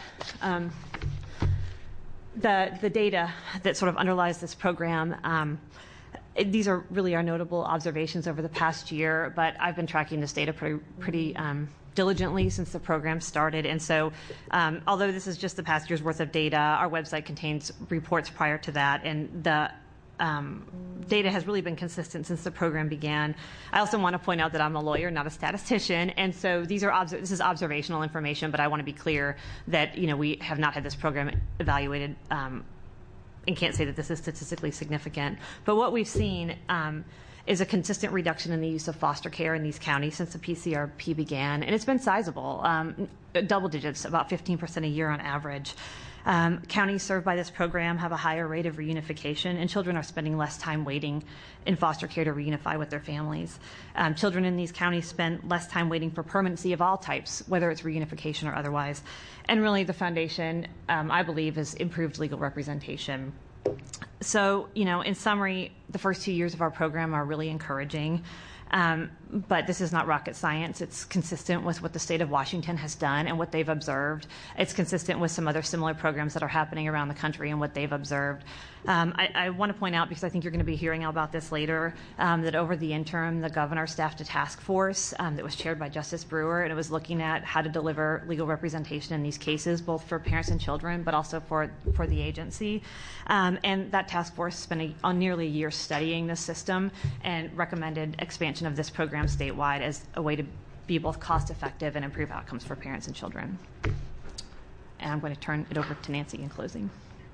the data that sort of underlies this program. These are really our notable observations over the past year, but I've been tracking this data pretty diligently since the program started. And so although this is just the past year's worth of data, our website contains reports prior to that, and the data has really been consistent since the program began. I also want to point out that I'm a lawyer, not a statistician, and so this is observational information, but I want to be clear that we have not had this program evaluated and can't say that this is statistically significant. But what we've seen is a consistent reduction in the use of foster care in these counties since the PCRP began, and it's been sizable, double digits, about 15% a year on average. Counties served by this program have a higher rate of reunification, and children are spending less time waiting in foster care to reunify with their families. Children in these counties spend less time waiting for permanency of all types, whether it's reunification or otherwise. And really the foundation, I believe, is improved legal representation. So, in summary, the first 2 years of our program are really encouraging. But this is not rocket science. It's consistent with what the state of Washington has done and what they've observed. It's consistent with some other similar programs that are happening around the country and what they've observed. I want to point out, because I think you're going to be hearing about this later, that over the interim, the governor staffed a task force that was chaired by Justice Brewer, and it was looking at how to deliver legal representation in these cases, both for parents and children, but also for the agency. And that task force spent nearly a year studying this system and recommended expansion of this program statewide as a way to be both cost-effective and improve outcomes for parents and children. And I'm going to turn it over to Nancy in closing.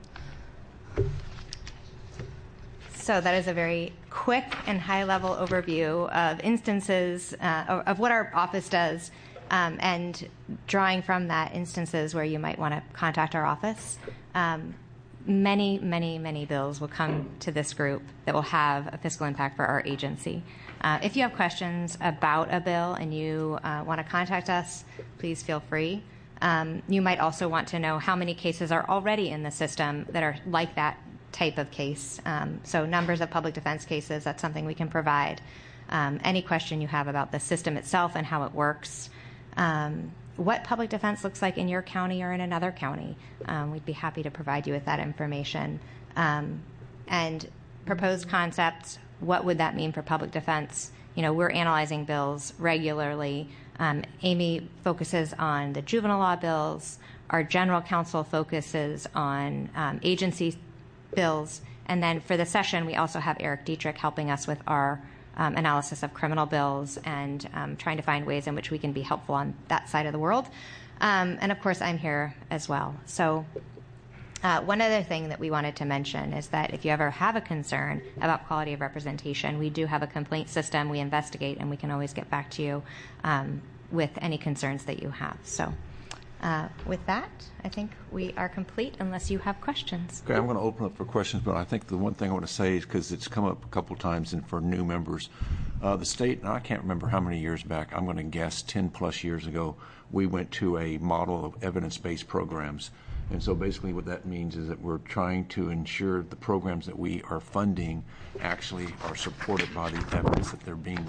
So that is a very quick and high-level overview of instances of what our office does, and drawing from that instances where you might want to contact our office. Many, many, many bills will come to this group that will have a fiscal impact for our agency. If you have questions about a bill and you want to contact us, please feel free. You might also want to know how many cases are already in the system that are like that type of case. So numbers of public defense cases, that's something we can provide. Any question you have about the system itself and how it works. What public defense looks like in your county or in another county. We'd be happy to provide you with that information. And proposed concepts, what would that mean for public defense? We're analyzing bills regularly. Amy focuses on the juvenile law bills. Our general counsel focuses on agency bills. And then for the session, we also have Eric Dietrich helping us with our analysis of criminal bills and trying to find ways in which we can be helpful on that side of the world. And of course, I'm here as well. So one other thing that we wanted to mention is that if you ever have a concern about quality of representation, we do have a complaint system. We investigate, and we can always get back to you with any concerns that you have. So With that, I think we are complete unless you have questions. Okay, I'm going to open up for questions, but I think the one thing I want to say is, because it's come up a couple times and for new members, the state, and I can't remember how many years back, I'm going to guess 10 plus years ago, we went to a model of evidence-based programs. And so basically what that means is that we're trying to ensure the programs that we are funding actually are supported by the evidence that they're being,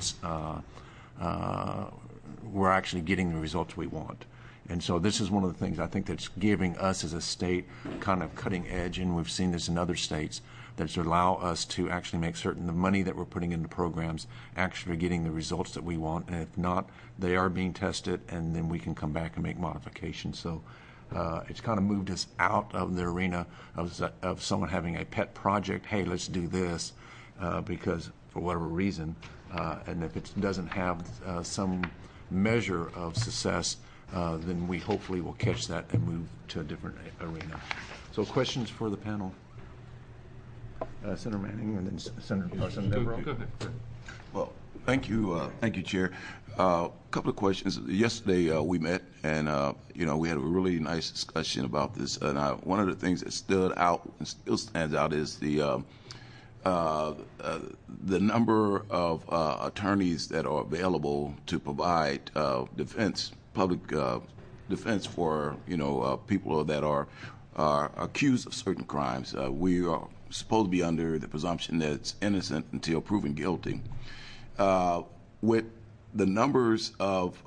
we're actually getting the results we want. And so this is one of the things I think that's giving us as a state kind of cutting edge, and we've seen this in other states, that allow us to actually make certain the money that we're putting into programs actually are getting the results that we want. And if not, they are being tested, and then we can come back and make modifications. So it's kind of moved us out of the arena of someone having a pet project. Hey, let's do this because for whatever reason, and if it doesn't have some measure of success, then we hopefully will catch that and move to a different arena. So questions for the panel? Senator Manning and then Senator Devereaux. Go ahead. Well, thank you, Chair. A couple of questions. Yesterday we met, and we had a really nice discussion about this. And one of the things that stood out and still stands out is the number of attorneys that are available to provide public defense for people that are accused of certain crimes. We are supposed to be under the presumption that it's innocent until proven guilty. With the numbers of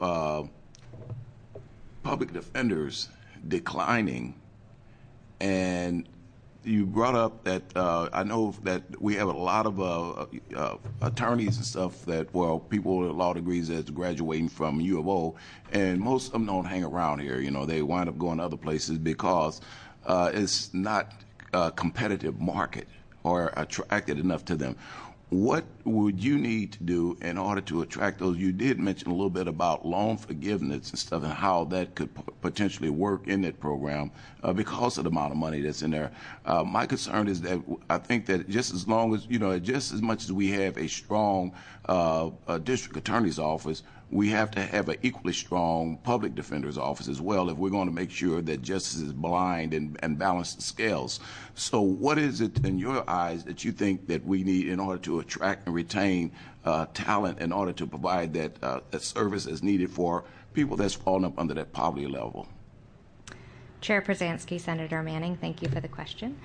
public defenders declining, and you brought up that I know that we have a lot of attorneys and stuff that, people with law degrees that's graduating from U of O, and most of them don't hang around here. They wind up going to other places because it's not a competitive market or attracted enough to them. What would you need to do in order to attract those? You did mention a little bit about loan forgiveness and stuff and how that could potentially work in that program because of the amount of money that's in there. My concern is that I think that just as long as, just as much as we have a strong district attorney's office, we have to have an equally strong public defender's office as well if we're going to make sure that justice is blind and balance the scales. So what is it in your eyes that you think that we need in order to attract and retain talent in order to provide that service as needed for people that's fallen up under that poverty level? Chair Przansky, Senator Manning, thank you for the question.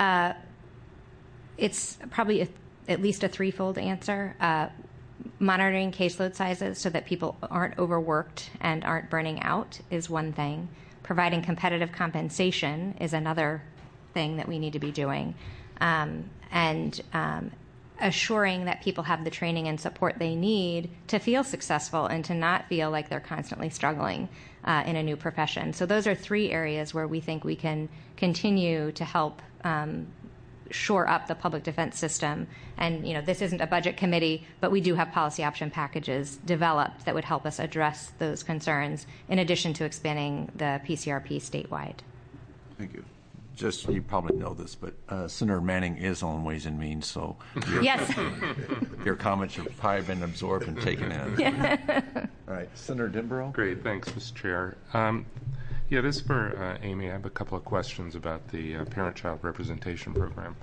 It's probably at least a threefold answer. Monitoring caseload sizes so that people aren't overworked and aren't burning out is one thing. Providing competitive compensation is another thing that we need to be doing. And assuring that people have the training and support they need to feel successful and to not feel like they're constantly struggling in a new profession. So those are three areas where we think we can continue to help shore up the public defense system. And this isn't a budget committee, but we do have policy option packages developed that would help us address those concerns in addition to expanding the PCRP statewide. Thank you. Just, you probably know this, but Senator Manning is on Ways and Means, so yes, your comments have probably been absorbed and taken in. All right, Senator Devereaux. Great, thanks, Mr. Chair. This is for Amy. I have a couple of questions about the Parent-Child Representation Program.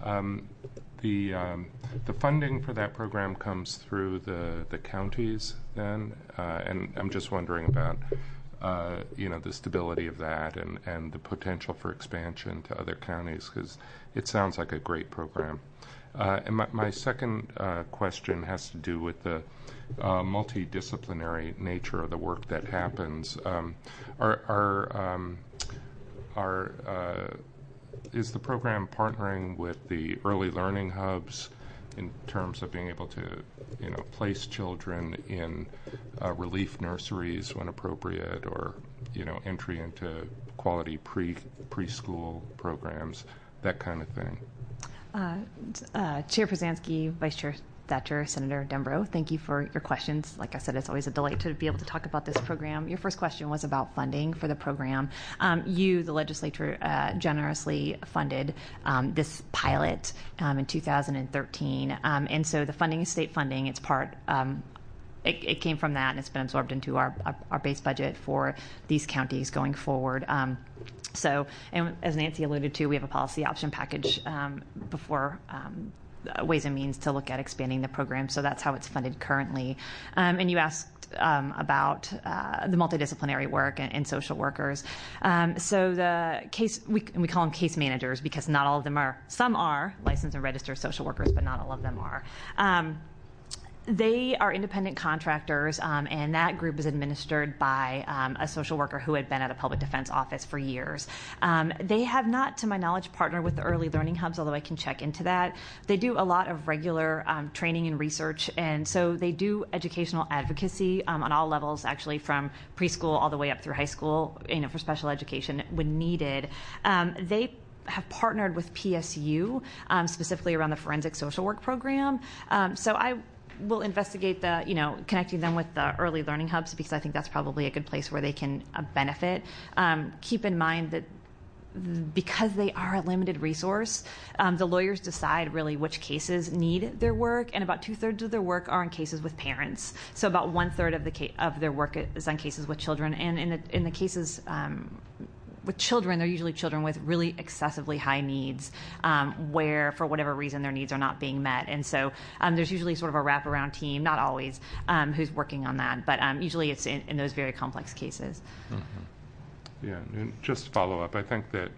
The funding for that program comes through the counties then, and I'm just wondering about the stability of that and the potential for expansion to other counties, because it sounds like a great program. And my second question has to do with the multidisciplinary nature of the work that happens. Is the program partnering with the early learning hubs in terms of being able to, place children in relief nurseries when appropriate, or, entry into quality preschool programs, that kind of thing? Chair Przansky, Vice Chair Thatcher, Senator Devereaux, thank you for your questions. Like I said, it's always a delight to be able to talk about this program. Your first question was about funding for the program. The legislature, generously funded this pilot in 2013. And so the funding is state funding. It's part it came from that, and it's been absorbed into our base budget for these counties going forward. So, and as Nancy alluded to, we have a policy option package before Ways and Means to look at expanding the program. So that's how it's funded currently. And you asked about the multidisciplinary work and social workers. So the case, we call them case managers because not all of them are. Some are licensed and registered social workers, but not all of them are. They are independent contractors, and that group is administered by a social worker who had been at a public defense office for years. They have not, to my knowledge, partnered with the early learning hubs, although I can check into that. They do a lot of regular training and research, and so they do educational advocacy on all levels, actually from preschool all the way up through high school, for special education when needed. They have partnered with PSU, specifically around the forensic social work program. So I will investigate connecting them with the early learning hubs because I think that's probably a good place where they can benefit. Keep in mind that because they are a limited resource, the lawyers decide really which cases need their work, and about 2/3 of their work are in cases with parents. So about 1/3 of their work is on cases with children, and in the cases with children, they're usually children with really excessively high needs where, for whatever reason, their needs are not being met. And so there's usually sort of a wraparound team, not always, who's working on that. But usually it's in those very complex cases. Mm-hmm. Yeah, and just to follow up, I think that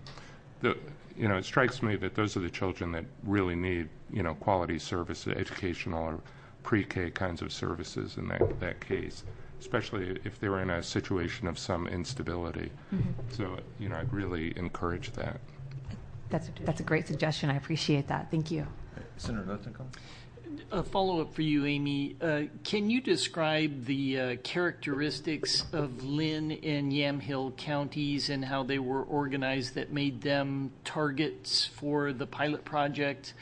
it strikes me that those are the children that really need, quality services, educational or pre-K kinds of services in that case, especially if they were in a situation of some instability. Mm-hmm. So, I'd really encourage that. That's a great suggestion. I appreciate that. Thank you. Senator Lichtenkamp? A follow-up for you, Amy. Can you describe the characteristics of Lynn and Yamhill counties and how they were organized that made them targets for the pilot project?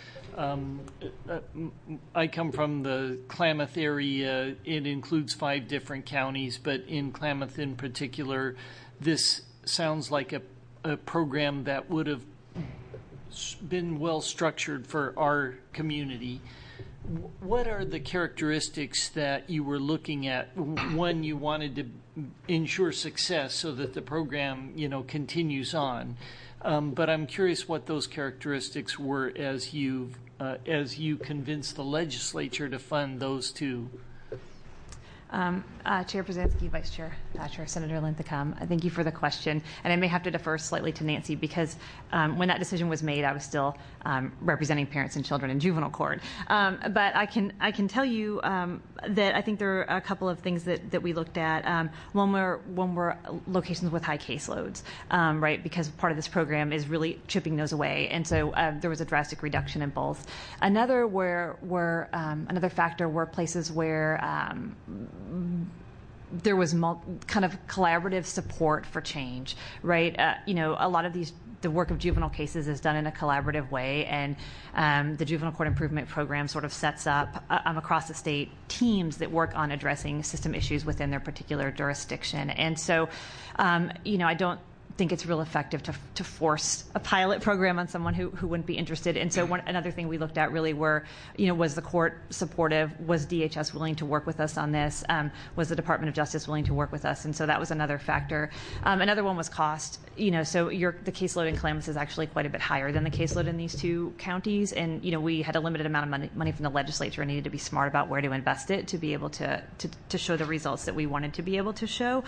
I come from the Klamath area. It includes 5 different counties, but in Klamath in particular, this sounds like a program that would have been well structured for our community. What are the characteristics that you were looking at? One, you wanted to ensure success so that the program, continues on. But I'm curious what those characteristics were as you convinced the legislature to fund those two. Chair Brzezinski, Vice Chair Thatcher, Senator Lichtenkamp, thank you for the question. And I may have to defer slightly to Nancy because when that decision was made, I was still representing parents and children in juvenile court. But I can tell you that I think there are a couple of things that we looked at. One were locations with high caseloads, right? Because part of this program is really chipping those away, and so there was a drastic reduction in both. Another factor were places where there was kind of collaborative support for change, right? A lot of the work of juvenile cases is done in a collaborative way, and the Juvenile Court Improvement Program sort of sets up across the state teams that work on addressing system issues within their particular jurisdiction. And so, I don't think it's real effective to force a pilot program on someone who wouldn't be interested. And so another thing we looked at really were, was the court supportive? Was DHS willing to work with us on this? Was the Department of Justice willing to work with us? And so that was another factor. Another one was cost. So the caseload in Klamath is actually quite a bit higher than the caseload in these 2 counties. And, we had a limited amount of money from the legislature and needed to be smart about where to invest it to be able to show the results that we wanted to be able to show.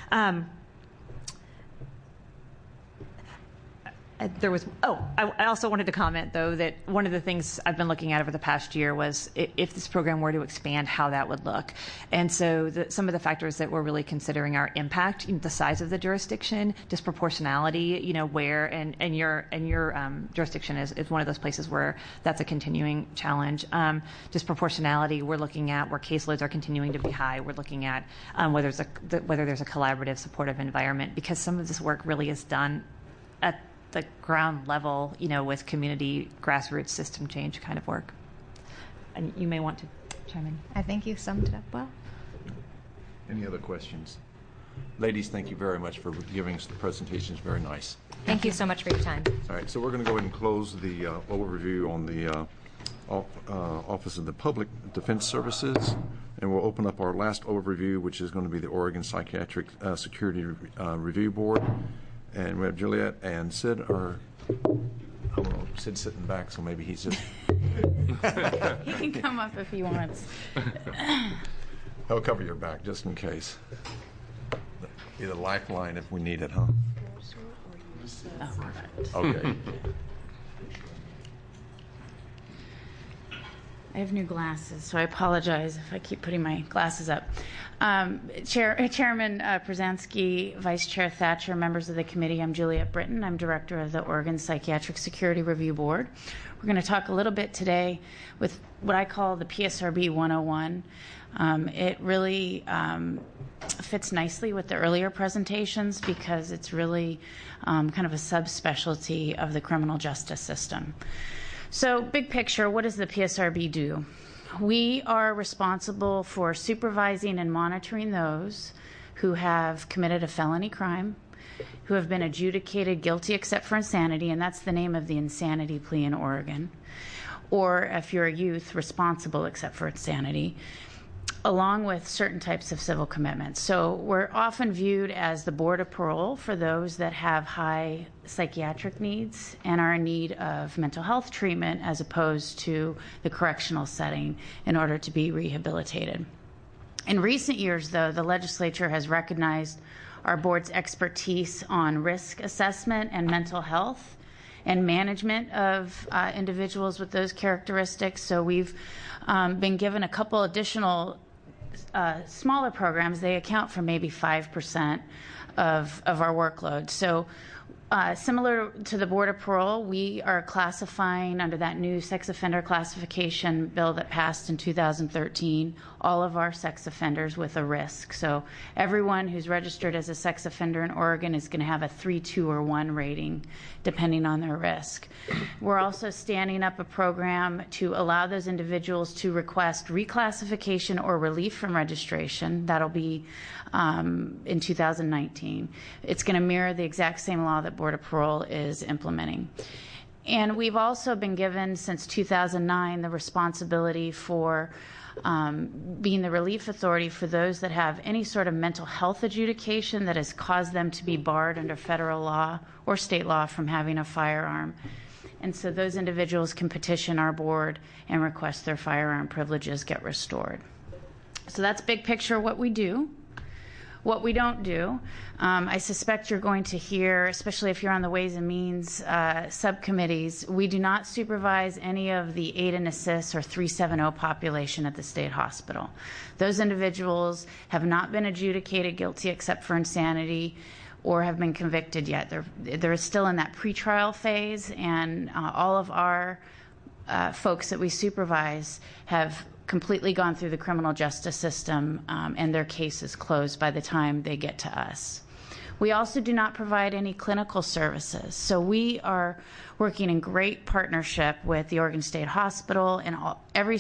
I also wanted to comment, though, that one of the things I've been looking at over the past year was if this program were to expand, how that would look. And so some of the factors that we're really considering are impact, the size of the jurisdiction, disproportionality, where, and your jurisdiction is one of those places where that's a continuing challenge. Disproportionality, we're looking at where caseloads are continuing to be high. We're looking at whether there's a collaborative, supportive environment, because some of this work really is done at the ground level, with community grassroots system change kind of work. And you may want to chime in. I think you summed it up well. Any other questions? Ladies, thank you very much for giving us the presentations. Very nice. Thank you so much for your time. All right, so we're going to go ahead and close the overview on the Office of the Public Defense Services. And we'll open up our last overview, which is going to be the Oregon Psychiatric Security Review Board. And we have Juliet and Sid are, I don't know, Sid's sitting back, so maybe he's just... He can come up if he wants. He'll cover your back just in case. Be the lifeline if we need it, huh? Okay. I have new glasses, so I apologize if I keep putting my glasses up. Chairman Przansky, Vice Chair Thatcher, members of the committee, I'm Juliet Britton. I'm Director of the Oregon Psychiatric Security Review Board. We're going to talk a little bit today with what I call the PSRB 101. It really fits nicely with the earlier presentations because it's really kind of a subspecialty of the criminal justice system. So, big picture, what does the PSRB do? We are responsible for supervising and monitoring those who have committed a felony crime, who have been adjudicated guilty except for insanity, and that's the name of the insanity plea in Oregon, or if you're a youth, responsible except for insanity, along with certain types of civil commitments. So we're often viewed as the board of parole for those that have high psychiatric needs and are in need of mental health treatment as opposed to the correctional setting in order to be rehabilitated. In recent years, though, the legislature has recognized our board's expertise on risk assessment and mental health and management of individuals with those characteristics. So we've been given a couple additional smaller programs. They account for maybe 5% of our workload. So similar to the Board of Parole, we are classifying under that new sex offender classification bill that passed in 2013, all of our sex offenders with a risk. So everyone who's registered as a sex offender in Oregon is going to have a 3, 2, or 1 rating, depending on their risk. We're also standing up a program to allow those individuals to request reclassification or relief from registration. That'll be in 2019. It's going to mirror the exact same law that Board of Parole is implementing. And we've also been given, since 2009, the responsibility for being the relief authority for those that have any sort of mental health adjudication that has caused them to be barred under federal law or state law from having a firearm. And so those individuals can petition our board and request their firearm privileges get restored. So that's big picture what we do. What we don't do, I suspect you're going to hear, especially if you're on the Ways and Means subcommittees, we do not supervise any of the aid and assist or 370 population at the state hospital. Those individuals have not been adjudicated guilty except for insanity or have been convicted yet. They're still in that pretrial phase, and all of our folks that we supervise have completely gone through the criminal justice system, and their case is closed by the time they get to us. We also do not provide any clinical services. So we are working in great partnership with the Oregon State Hospital and every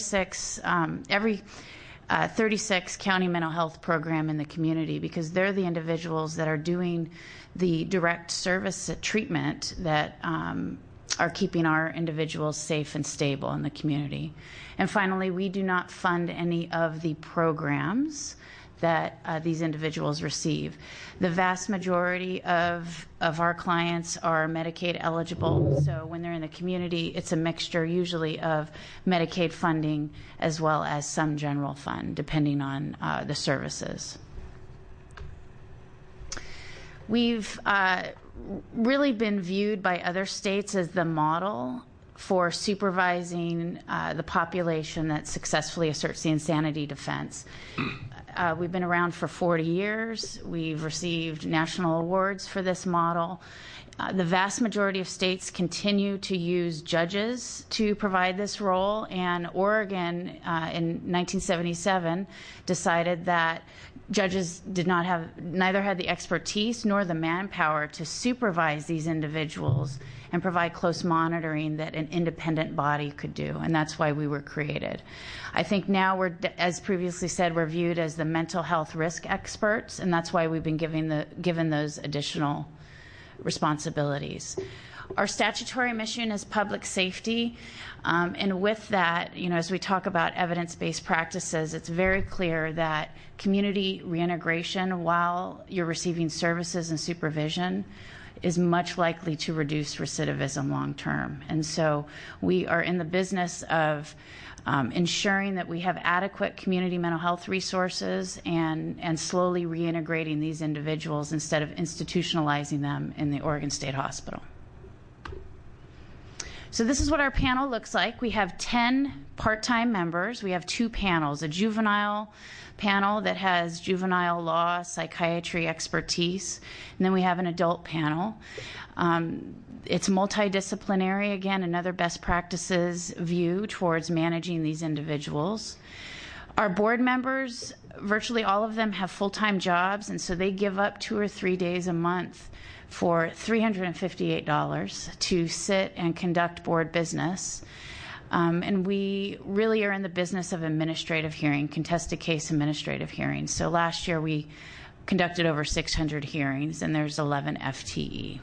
36 county mental health program in the community, because they're the individuals that are doing the direct service treatment that are keeping our individuals safe and stable in the community. And finally, we do not fund any of the programs that these individuals receive. The vast majority of our clients are Medicaid eligible, so when they're in the community, it's a mixture usually of Medicaid funding as well as some general fund, depending on the services. We've really been viewed by other states as the model for supervising the population that successfully asserts the insanity defense. We've been around for 40 years. We've received national awards for this model. The vast majority of states continue to use judges to provide this role, and Oregon in 1977 decided that judges neither had the expertise nor the manpower to supervise these individuals and provide close monitoring that an independent body could do, and that's why we were created. I think now we're, as previously said, we're viewed as the mental health risk experts, and that's why we've been given those additional responsibilities. Our statutory mission is public safety, and with that, as we talk about evidence-based practices, it's very clear that community reintegration while you're receiving services and supervision is much likely to reduce recidivism long term. And so we are in the business of ensuring that we have adequate community mental health resources and slowly reintegrating these individuals instead of institutionalizing them in the Oregon State Hospital. So this is what our panel looks like. We have 10 part-time members. We have 2 panels, a juvenile panel that has juvenile law, psychiatry expertise, and then we have an adult panel. It's multidisciplinary, again, another best practices view towards managing these individuals. Our board members, virtually all of them have full-time jobs, and so they give up 2 or 3 days a month for $358 to sit and conduct board business. And we really are in the business of administrative hearing, contested case administrative hearings. So last year we conducted over 600 hearings, and there's 11 FTE.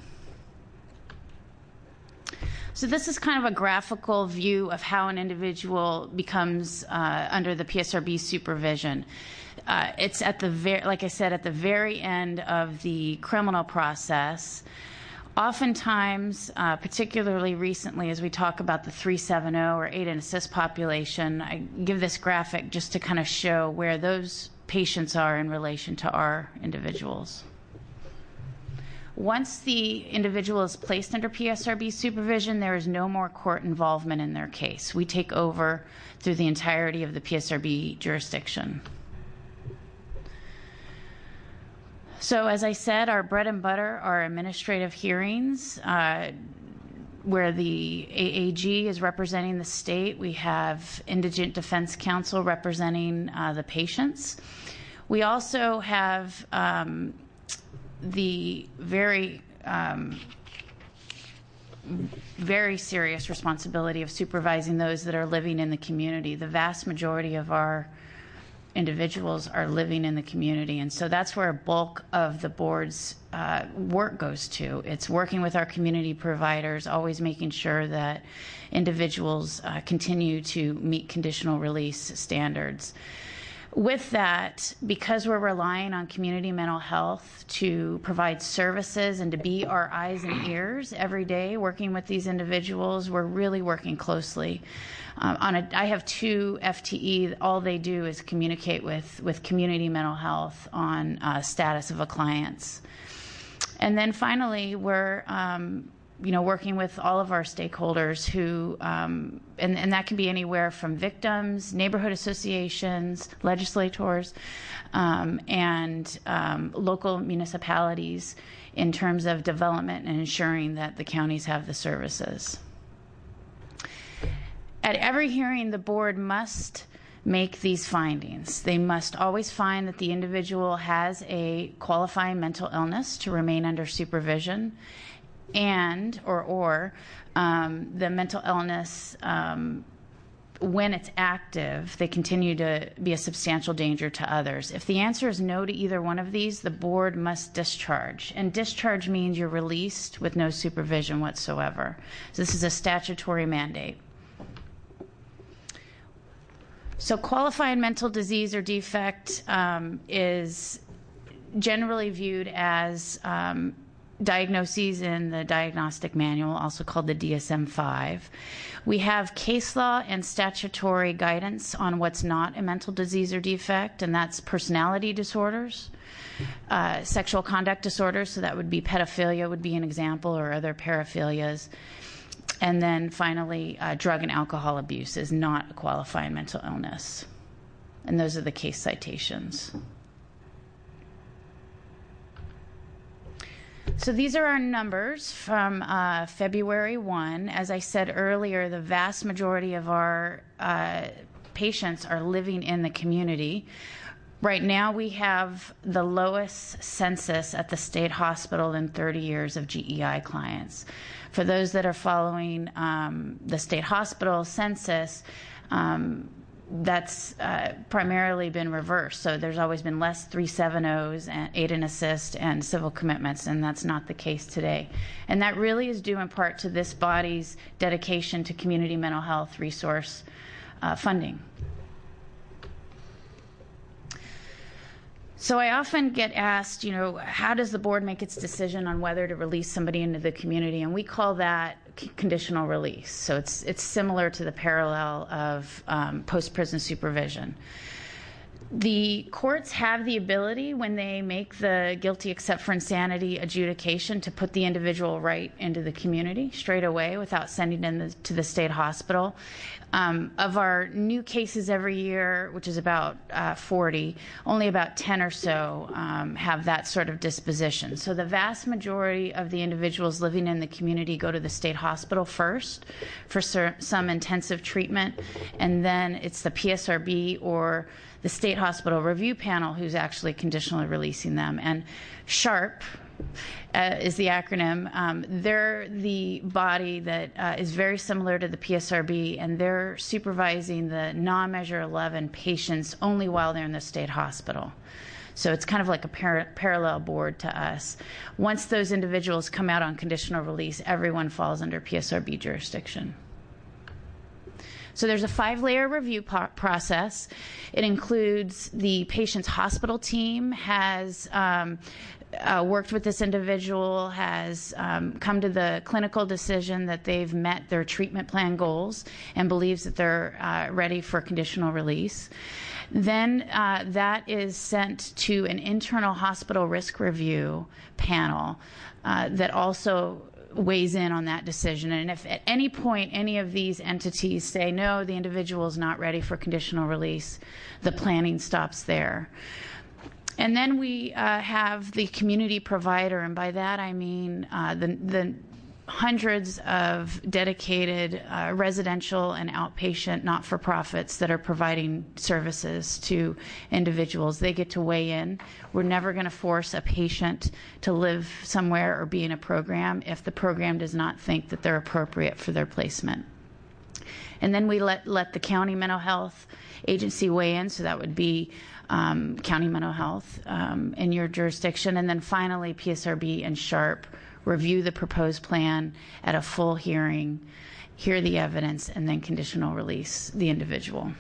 So this is kind of a graphical view of how an individual becomes under the PSRB supervision. It's at the like I said, at the very end of the criminal process. Oftentimes, particularly recently, as we talk about the 370 or aid and assist population, I give this graphic just to kind of show where those patients are in relation to our individuals. Once the individual is placed under PSRB supervision, there is no more court involvement in their case. We take over through the entirety of the PSRB jurisdiction. So as I said, our bread and butter are administrative hearings where the AAG is representing the state. We have Indigent Defense Counsel representing the patients. We also have the very serious responsibility of supervising those that are living in the community. The vast majority of our individuals are living in the community, and so that's where a bulk of the board's work goes to. It's working with our community providers, always making sure that individuals continue to meet conditional release standards. With that, because we're relying on community mental health to provide services and to be our eyes and ears every day working with these individuals, we're really working closely. I have 2 FTE. All they do is communicate with community mental health on status of a client's. And then finally, we're working with all of our stakeholders who, and that can be anywhere from victims, neighborhood associations, legislators, and local municipalities in terms of development and ensuring that the counties have the services. At every hearing, the board must make these findings. They must always find that the individual has a qualifying mental illness to remain under supervision, and or the mental illness, when it's active, they continue to be a substantial danger to others. If the answer is no to either one of these, the board must discharge. And discharge means you're released with no supervision whatsoever. So this is a statutory mandate. So qualifying mental disease or defect is generally viewed as diagnoses in the diagnostic manual, also called the DSM-5. We have case law and statutory guidance on what's not a mental disease or defect, and that's personality disorders, sexual conduct disorders, so that would be pedophilia would be an example, or other paraphilias. And then finally, drug and alcohol abuse is not a qualifying mental illness. And those are the case citations. So these are our numbers from February 1. As I said earlier, the vast majority of our patients are living in the community. Right now, we have the lowest census at the state hospital in 30 years of GEI clients. For those that are following the state hospital census, that's primarily been reversed. So there's always been less 370s and aid and assist and civil commitments, and that's not the case today. And that really is due in part to this body's dedication to community mental health resource funding. So I often get asked, how does the board make its decision on whether to release somebody into the community? And we call that conditional release. So it's similar to the parallel of post-prison supervision. The courts have the ability, when they make the guilty except for insanity adjudication, to put the individual right into the community straight away without sending them to the state hospital. Of our new cases every year, which is about 40, only about 10 or so have that sort of disposition. So the vast majority of the individuals living in the community go to the state hospital first for some intensive treatment, and then it's the PSRB or the State Hospital Review Panel who's actually conditionally releasing them. And SHARP is the acronym. They're the body that is very similar to the PSRB, and they're supervising the non-Measure 11 patients only while they're in the state hospital. So it's kind of like a parallel board to us. Once those individuals come out on conditional release, everyone falls under PSRB jurisdiction. So there's a 5-layer review process. It includes the patient's hospital team has worked with this individual, has come to the clinical decision that they've met their treatment plan goals and believes that they're ready for conditional release. Then that is sent to an internal hospital risk review panel that also weighs in on that decision. And if at any point any of these entities say, no, the individual is not ready for conditional release, the planning stops there. And then we have the community provider, and by that I mean the hundreds of dedicated residential and outpatient not-for-profits that are providing services to individuals. They get to weigh in. We're never going to force a patient to live somewhere or be in a program if the program does not think that they're appropriate for their placement. And then we let the county mental health agency weigh in, so that would be county mental health in your jurisdiction. And then finally, PSRB and SHARP review the proposed plan at a full hearing, hear the evidence, and then conditional release the individual.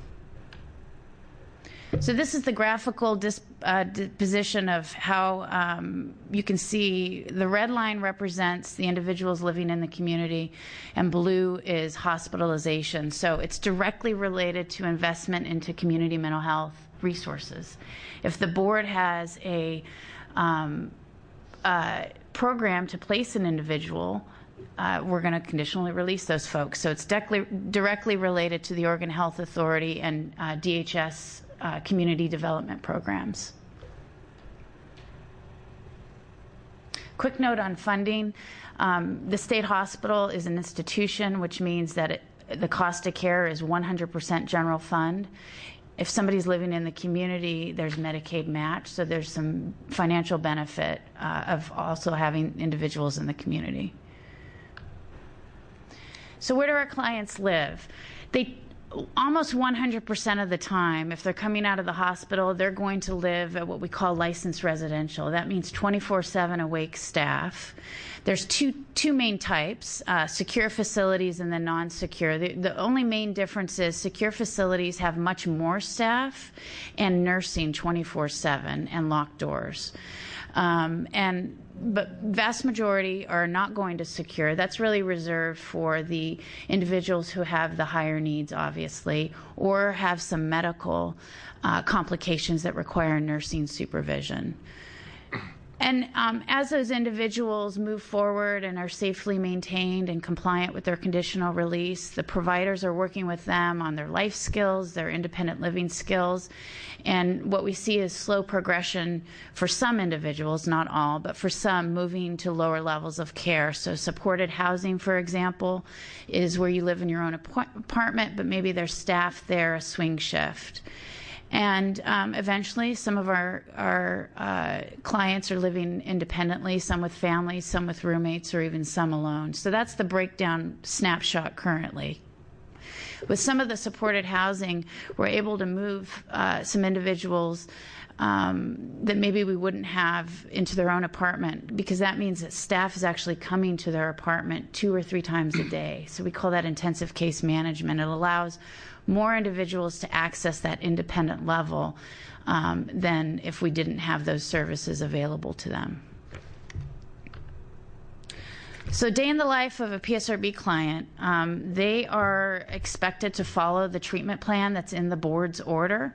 So this is the graphical disposition of how you can see the red line represents the individuals living in the community, and blue is hospitalization. So it's directly related to investment into community mental health resources. If the board has a program to place an individual, we're going to conditionally release those folks. So it's directly related to the Oregon Health Authority and DHS community development programs. Quick note on funding. The state hospital is an institution, which means that the cost of care is 100% general fund. If somebody's living in the community, there's Medicaid match, so there's some financial benefit of also having individuals in the community. So where do our clients live? Almost 100% of the time, if they're coming out of the hospital, they're going to live at what we call licensed residential. That means 24/7 awake staff. There's two main types, secure facilities and then non-secure. The only main difference is secure facilities have much more staff and nursing 24/7 and locked doors. But vast majority are not going to secure. That's really reserved for the individuals who have the higher needs, obviously, or have some medical complications that require nursing supervision. And as those individuals move forward and are safely maintained and compliant with their conditional release, the providers are working with them on their life skills, their independent living skills. And what we see is slow progression for some individuals, not all, but for some, moving to lower levels of care. So supported housing, for example, is where you live in your own apartment, but maybe there's staff there, a swing shift. And eventually, some of our clients are living independently, some with families, some with roommates, or even some alone. So that's the breakdown snapshot currently. with some of the supported housing, we're able to move some individuals that maybe we wouldn't have into their own apartment, because that means that staff is actually coming to their apartment 2 or 3 times a day. So we call that intensive case management. It allows more individuals to access that independent level than if we didn't have those services available to them. So day in the life of a PSRB client, they are expected to follow the treatment plan that's in the board's order.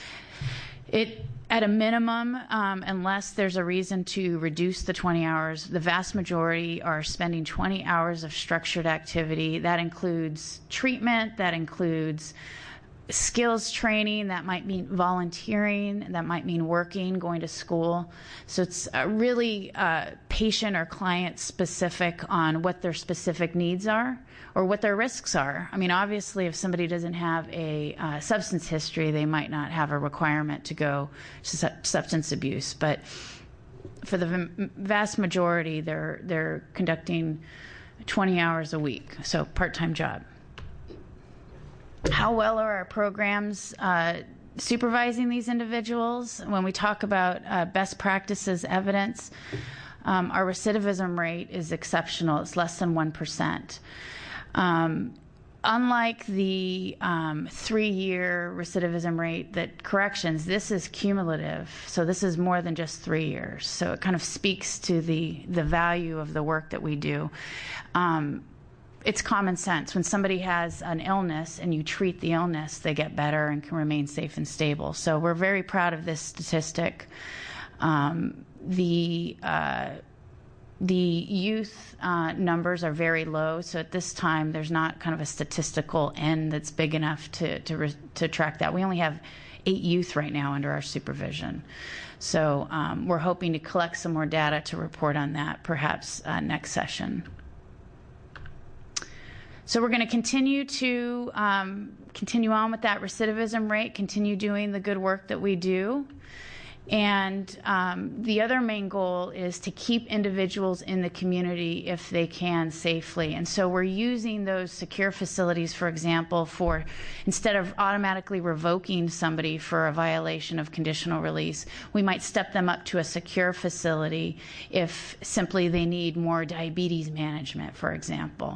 At a minimum, unless there's a reason to reduce the 20 hours, the vast majority are spending 20 hours of structured activity. That includes treatment, that includes skills training, that might mean volunteering, that might mean working, going to school. So it's really patient or client specific on what their specific needs are or what their risks are. I mean, obviously, if somebody doesn't have a substance history, they might not have a requirement to go to substance abuse. But for the vast majority, they're conducting 20 hours a week, so part-time job. How well are our programs supervising these individuals? When we talk about best practices evidence, our recidivism rate is exceptional. It's less than 1%. Unlike the 3-year recidivism rate that corrections, this is cumulative. So this is more than just 3 years. So it kind of speaks to the value of the work that we do. It's common sense. When somebody has an illness and you treat the illness, they get better and can remain safe and stable. So we're very proud of this statistic. The youth numbers are very low, so at this time there's not kind of a statistical end that's big enough to track that. We only have 8 youth right now under our supervision. So we're hoping to collect some more data to report on that perhaps next session. So we're going to continue on with that recidivism rate, continue doing the good work that we do. And the other main goal is to keep individuals in the community if they can safely. And so we're using those secure facilities, for example, for instead of automatically revoking somebody for a violation of conditional release, we might step them up to a secure facility if simply they need more diabetes management, for example.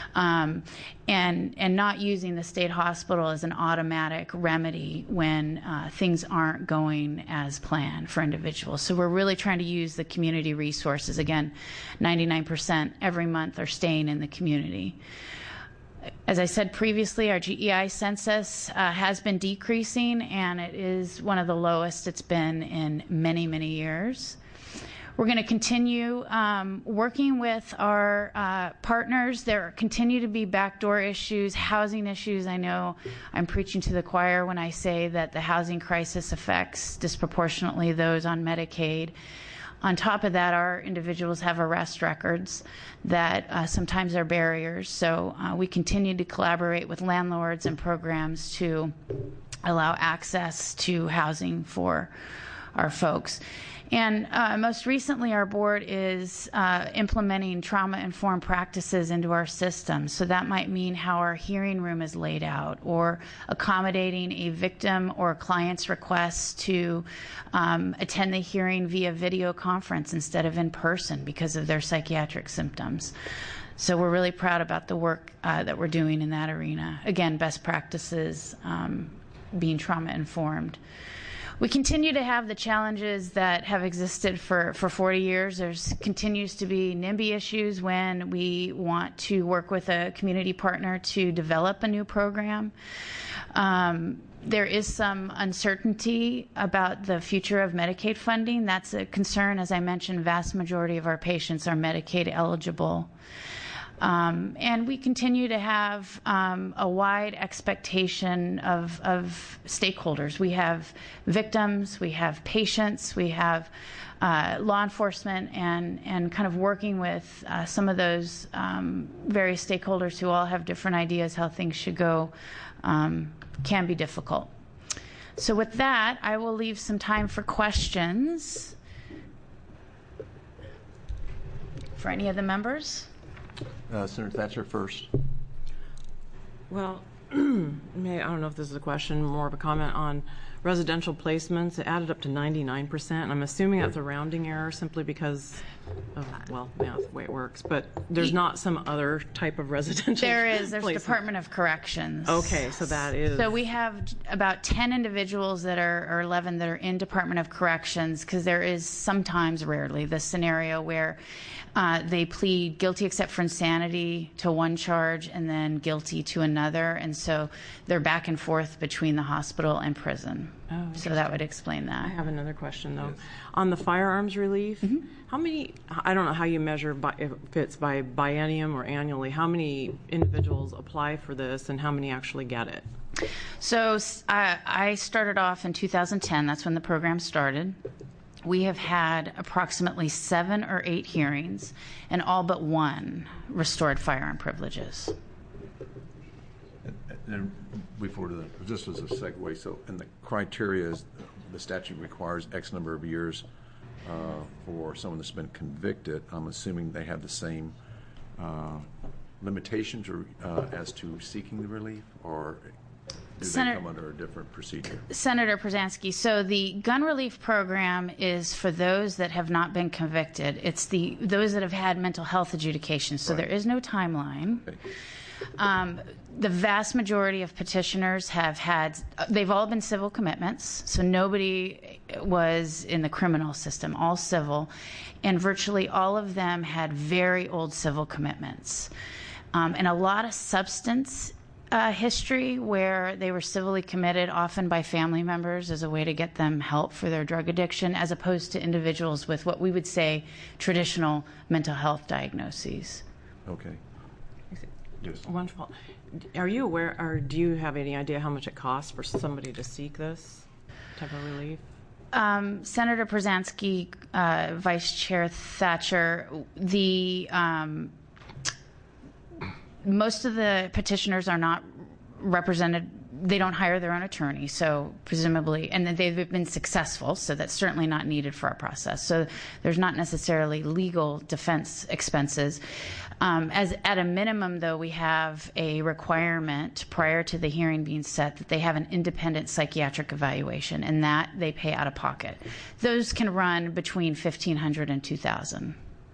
And not using the state hospital as an automatic remedy when things aren't going as planned for individuals. So we're really trying to use the community resources. Again, 99% every month are staying in the community. As I said previously, our GEI census has been decreasing, and it is one of the lowest it's been in many, many years. We're going to continue working with our partners. There continue to be backdoor issues, housing issues. I know I'm preaching to the choir when I say that the housing crisis affects disproportionately those on Medicaid. On top of that, our individuals have arrest records that sometimes are barriers. So we continue to collaborate with landlords and programs to allow access to housing for our folks. And most recently, our board is implementing trauma-informed practices into our system. So that might mean how our hearing room is laid out, or accommodating a victim or client's request to attend the hearing via video conference instead of in person because of their psychiatric symptoms. So we're really proud about the work that we're doing in that arena. Again, best practices being trauma-informed. We continue to have the challenges that have existed for 40 years. There continues to be NIMBY issues when we want to work with a community partner to develop a new program. There is some uncertainty about the future of Medicaid funding. That's a concern. As I mentioned, vast majority of our patients are Medicaid eligible. And we continue to have a wide expectation of stakeholders. We have victims, we have patients, we have law enforcement, and kind of working with some of those various stakeholders who all have different ideas how things should go can be difficult. So with that, I will leave some time for questions for any of the members. Senator Thatcher first. Well, I don't know if this is a question, more of a comment on residential placements. It added up to 99%. And I'm assuming that's a rounding error simply because of, well, math, the way it works. But there's not some other type of residential There is. There's placement. Department of Corrections. Okay, so that is. So we have about 10 individuals that are, or 11 that are in Department of Corrections, because there is sometimes, rarely, the scenario where they plead guilty except for insanity to one charge and then guilty to another. And so they're back and forth between the hospital and prison. Oh, so that would explain that. I have another question, though. Yes. On the firearms relief, how many, I don't know how you measure if it's by biennium or annually, how many individuals apply for this and how many actually get it? So I started off in 2010. That's when the program started. We have had approximately 7 or 8 hearings, and all but one restored firearm privileges. And before this was a segue. So, and the criteria is the statute requires X number of years for someone that's been convicted. I'm assuming they have the same limitations or as to seeking the relief, or do they come under a different procedure? Senator Przansky, so the gun relief program is for those that have not been convicted. It's those that have had mental health adjudication, so there is no timeline. Okay. The vast majority of petitioners they've all been civil commitments, so nobody was in the criminal system, all civil, and virtually all of them had very old civil commitments. And a lot of substance history where they were civilly committed, often by family members as a way to get them help for their drug addiction, as opposed to individuals with what we would say traditional mental health diagnoses. Okay. Yes. Wonderful. Are you aware, or do you have any idea how much it costs for somebody to seek this type of relief? Senator Przansky, Vice Chair Thatcher, most of the petitioners are not represented. They don't hire their own attorney, so presumably, and they've been successful, so that's certainly not needed for our process. So there's not necessarily legal defense expenses. As at a minimum, though, we have a requirement prior to the hearing being set that they have an independent psychiatric evaluation, and that they pay out of pocket. Those can run between $1,500 and $2,000.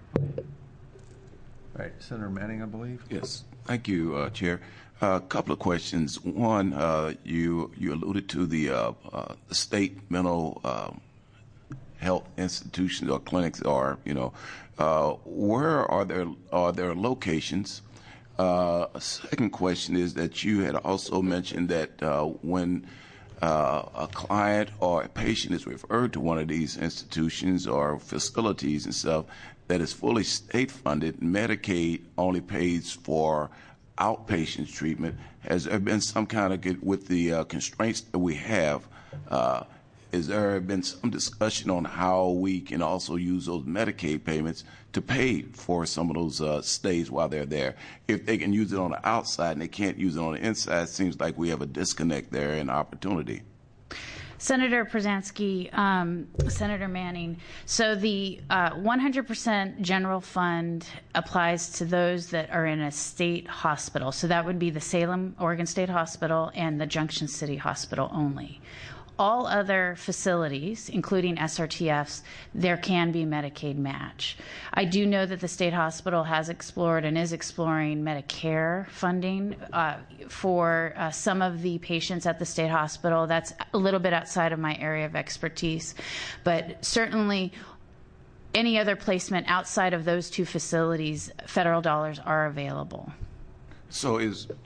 Right, Senator Manning, I believe. Yes, thank you, Chair. A couple of questions. One, you alluded to the state mental health institutions or clinics, or where are their locations? A second question is that you had also mentioned that when a client or a patient is referred to one of these institutions or facilities and stuff that is fully state funded, Medicaid only pays for outpatient treatment. Has there been some kind of, with the constraints that we have, has there been some discussion on how we can also use those Medicaid payments to pay for some of those stays while they're there? If they can use it on the outside and they can't use it on the inside, it seems like we have a disconnect there in opportunity. Senator Przansky, Senator Manning, so the 100% general fund applies to those that are in a state hospital. So that would be the Salem, Oregon State Hospital and the Junction City Hospital only. All other facilities, including SRTFs, there can be Medicaid match. I do know that the state hospital has explored and is exploring Medicare funding for some of the patients at the state hospital. That's a little bit outside of my area of expertise, but certainly any other placement outside of those two facilities, federal dollars are available. So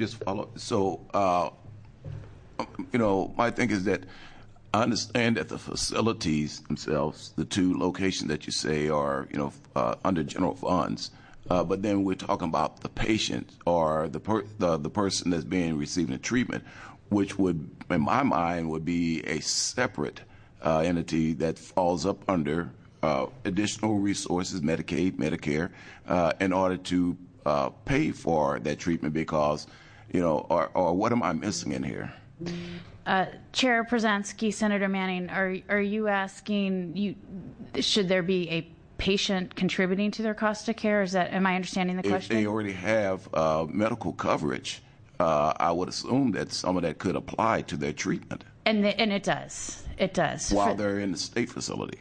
my thing is that I understand that the facilities themselves, the two locations that you say are, under general funds, but then we're talking about the patient or the person that's receiving the treatment, which would, in my mind, would be a separate entity that falls up under additional resources, Medicaid, Medicare, in order to pay for that treatment, because, or what am I missing in here? Chair Przansky, Senator Manning, are you asking, should there be a patient contributing to their cost of care? Am I understanding the question? If they already have medical coverage, I would assume that some of that could apply to their treatment. And it does. It does. While they're in the state facility.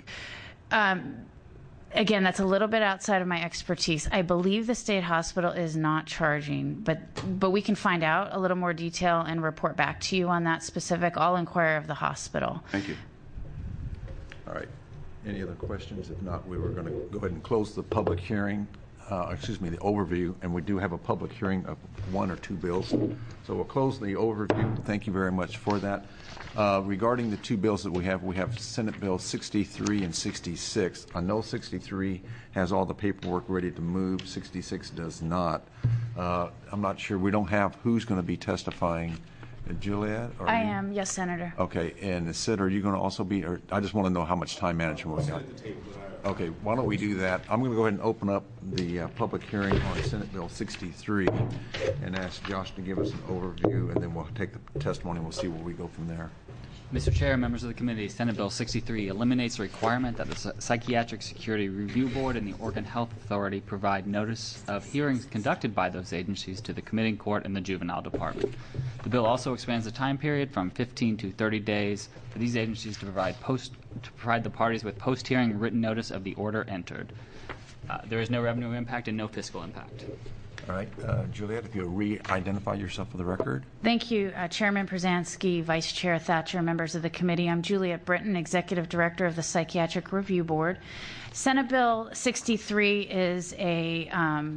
Again, that's a little bit outside of my expertise. I believe the state hospital is not charging, but we can find out a little more detail and report back to you on that specific. I'll inquire of the hospital. Thank you. All right. Any other questions? If not, we were going to go ahead and close the public hearing, the overview, and we do have a public hearing of one or two bills. So we'll close the overview. Thank you very much for that. Regarding the two bills that we have Senate Bill 63 and 66. I know 63 has all the paperwork ready to move. 66 does not. I'm not sure. We don't have who's going to be testifying. Juliet? I am, yes, Senator. Okay, and Sid, are you going to also be, or I just want to know how much time management we got. Okay, why don't we do that? I'm going to go ahead and open up the public hearing on Senate Bill 63 and ask Josh to give us an overview, and then we'll take the testimony and we'll see where we go from there. Mr. Chair, members of the committee, Senate Bill 63 eliminates the requirement that the Psychiatric Security Review Board and the Oregon Health Authority provide notice of hearings conducted by those agencies to the committing court and the juvenile department. The bill also expands the time period from 15 to 30 days for these agencies to provide the parties with post-hearing written notice of the order entered. There is no revenue impact and no fiscal impact. All right, Juliet, if you'll re-identify yourself for the record. Thank you, Chairman Przansky, Vice Chair Thatcher, members of the committee. I'm Juliet Britton, Executive Director of the Psychiatric Review Board. Senate Bill 63 is a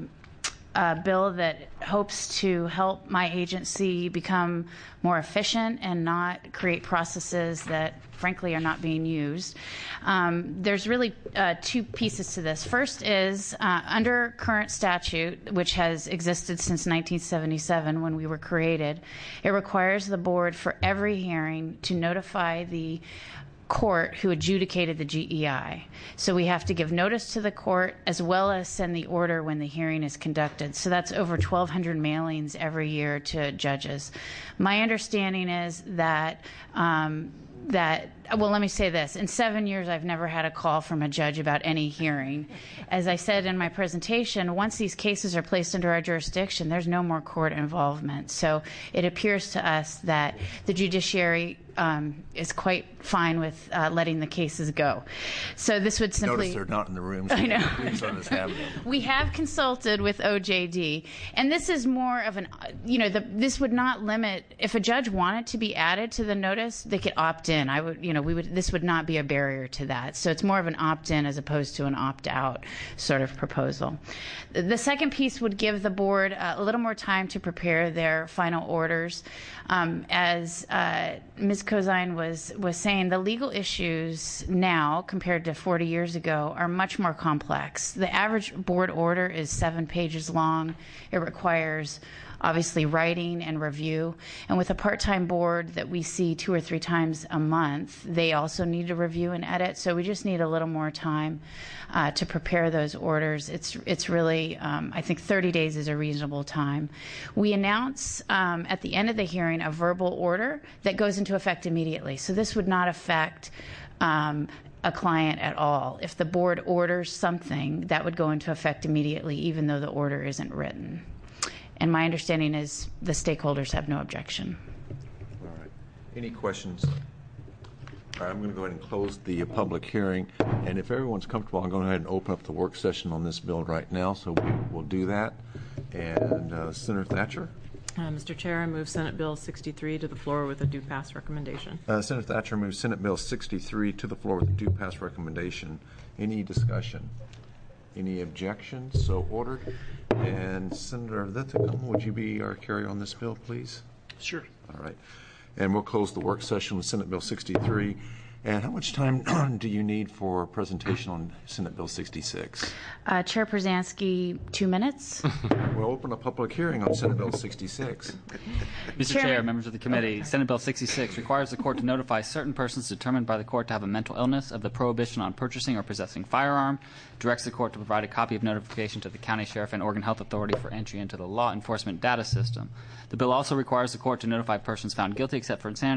bill that hopes to help my agency become more efficient and not create processes that, frankly, are not being used. There's really two pieces to this. First is under current statute, which has existed since 1977 when we were created, it requires the board for every hearing to notify the court who adjudicated the GEI. So we have to give notice to the court as well as send the order when the hearing is conducted. So that's over 1,200 mailings every year to judges. My understanding is that well, let me say this. In 7 years, I've never had a call from a judge about any hearing. As I said in my presentation, once these cases are placed under our jurisdiction, there's no more court involvement. So it appears to us that the judiciary is quite fine with letting the cases go. So this would simply... Notice they're not in the room. So I know. Please let us have them. We have consulted with OJD, and this is more of an, this would not limit, if a judge wanted to be added to the notice, they could opt in. This would not be a barrier to that. So it's more of an opt-in as opposed to an opt-out sort of proposal. The second piece would give the board a little more time to prepare their final orders. As Ms. Kozine was saying, the legal issues now compared to 40 years ago are much more complex. The average board order is 7 pages long. It requires obviously writing and review. And with a part-time board that we see 2 or 3 times a month, they also need to review and edit. So we just need a little more time to prepare those orders. It's really, I think 30 days is a reasonable time. We announce at the end of the hearing a verbal order that goes into effect immediately. So this would not affect a client at all. If the board orders something, that would go into effect immediately, even though the order isn't written. And my understanding is the stakeholders have no objection. All right. Any questions? All right, I'm going to go ahead and close the public hearing. And if everyone's comfortable, I'm going to go ahead and open up the work session on this bill right now. So we'll do that. And Senator Thatcher? Mr. Chair, I move Senate Bill 63 to the floor with a due pass recommendation. Senator Thatcher moves Senate Bill 63 to the floor with a due pass recommendation. Any discussion? Any objections? So ordered. And Senator Linthicum, would you be our carrier on this bill, please? Sure. All right. And we'll close the work session with Senate Bill 63. And how much time do you need for a presentation on Senate Bill 66? Chair Przansky, 2 minutes. We'll open a public hearing on Senate Bill 66. Mr. Chair, members of the committee, Senate Bill 66 requires the court to notify certain persons determined by the court to have a mental illness of the prohibition on purchasing or possessing firearm, directs the court to provide a copy of notification to the county sheriff and Oregon Health Authority for entry into the law enforcement data system. The bill also requires the court to notify persons found guilty except for insanity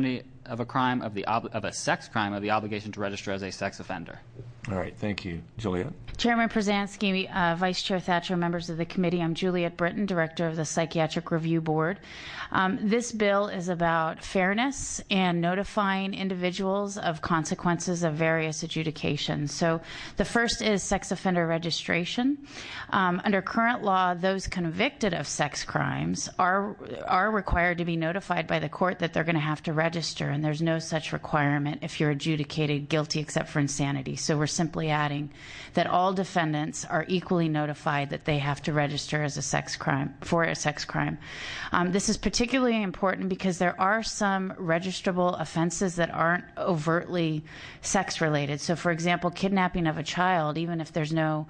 of a crime of a sex crime of the obligation to register as a sex offender. All right, thank you. Juliet? Chairman Przansky, Vice Chair Thatcher, members of the committee, I'm Juliet Britton, Director of the Psychiatric Review Board. This bill is about fairness and notifying individuals of consequences of various adjudications. So the first is sex offender registration. Under current law, those convicted of sex crimes are required to be notified by the court that they're going to have to register, and there's no such requirement if you're adjudicated guilty except for insanity. So we're simply adding that all defendants are equally notified that they have to register as a sex crime for a sex crime. This is particularly important because there are some registrable offenses that aren't overtly sex related. So, for example, kidnapping of a child, even if there's no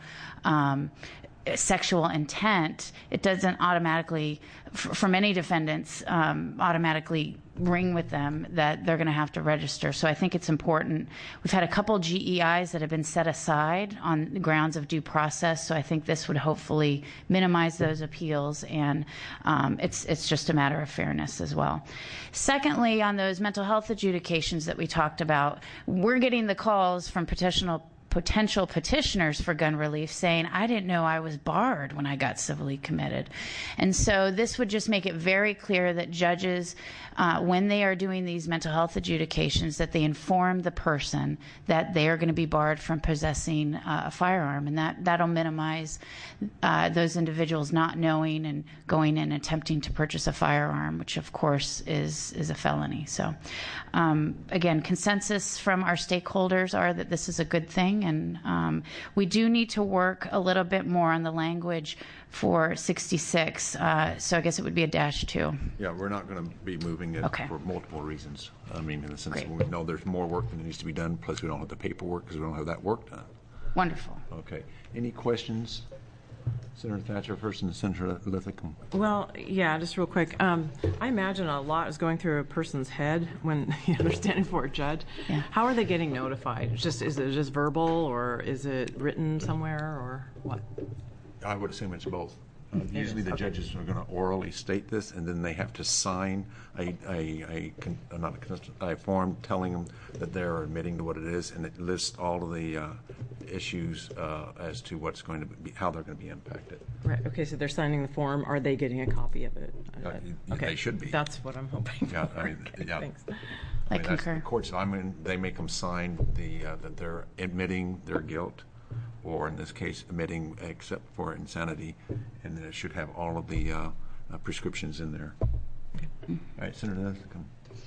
sexual intent, it doesn't automatically, for many defendants, automatically bring with them that they're going to have to register. So I think it's important. We've had a couple GEIs that have been set aside on the grounds of due process, so I think this would hopefully minimize those appeals, and it's just a matter of fairness as well. Secondly, on those mental health adjudications that we talked about, we're getting the calls from potential petitioners for gun relief saying, I didn't know I was barred when I got civilly committed. And so this would just make it very clear that judges, when they are doing these mental health adjudications, that they inform the person that they are going to be barred from possessing a firearm. And that'll minimize those individuals not knowing and going and attempting to purchase a firearm, which of course is a felony. So again, consensus from our stakeholders are that this is a good thing. And we do need to work a little bit more on the language for 66. So I guess it would be a -2. Yeah, we're not going to be moving it for multiple reasons. I mean, in the sense that we know there's more work that needs to be done, plus we don't have the paperwork because we don't have that work done. Wonderful. Okay. Any questions? Senator Thatcher first and Senator Linthicum. Well, yeah, just real quick. I imagine a lot is going through a person's head when they're standing for a judge. Yeah. How are they getting notified? Is it just verbal, or is it written somewhere, or what? I would assume it's both. Usually the judges are going to orally state this, and then they have to sign a form telling them that they're admitting to what it is, and it lists all of the issues as to what's going to be, how they're going to be impacted. Right. Okay. So they're signing the form. Are they getting a copy of it? Okay. They should be. That's what I'm hoping. Yeah. For. I mean, yeah. Thanks. I concur. The courts. I mean, they make them sign that they're admitting their guilt, or in this case, admitting except for insanity, and then it should have all of the prescriptions in there. All right, Senator Linthicum.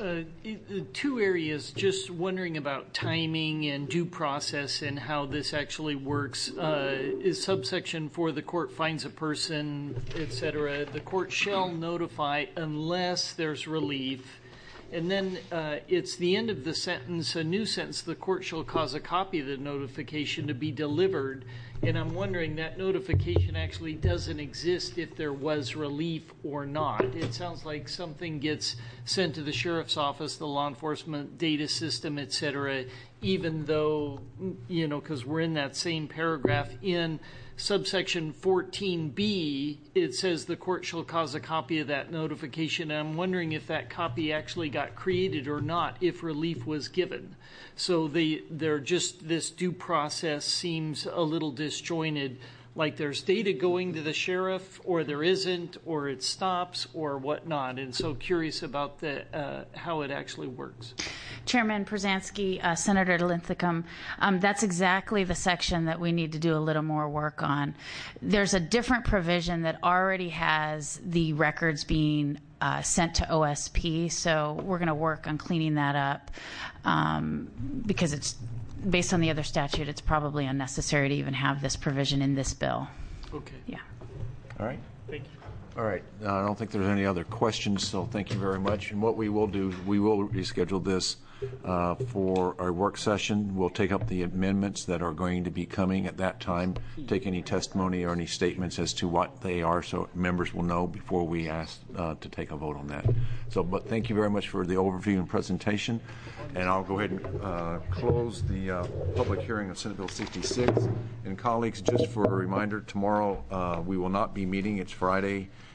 Two areas, just wondering about timing and due process and how this actually works. Is subsection 4, the court finds a person, etc. The court shall notify unless there's relief. And then it's the end of the sentence, a new sentence, the court shall cause a copy of the notification to be delivered. And I'm wondering, that notification actually doesn't exist if there was relief or not. It sounds like something gets sent to the sheriff's office, the law enforcement data system, et cetera, even though, because we're in that same paragraph in subsection 14B, it says the court shall cause a copy of that notification. And I'm wondering if that copy actually got created or not, if relief was given. So they're just, this due process seems a little disjointed, like there's data going to the sheriff, or there isn't, or it stops, or whatnot. And so curious about how it actually works. Chairman Przansky, Senator Linthicum, that's exactly the section that we need to do a little more work on. There's a different provision that already has the records being sent to OSP, so we're going to work on cleaning that up because it's based on the other statute, it's probably unnecessary to even have this provision in this bill. Okay. Yeah. All right. Thank you. All right. I don't think there's any other questions, so thank you very much. And what we will do, we will reschedule this for our work session. We'll take up the amendments that are going to be coming at that time, take any testimony or any statements as to what they are so members will know before we ask to take a vote on that. So, but thank you very much for the overview and presentation. And I'll go ahead and close the public hearing of Senate Bill 66. And colleagues, just for a reminder, tomorrow we will not be meeting. It's Friday,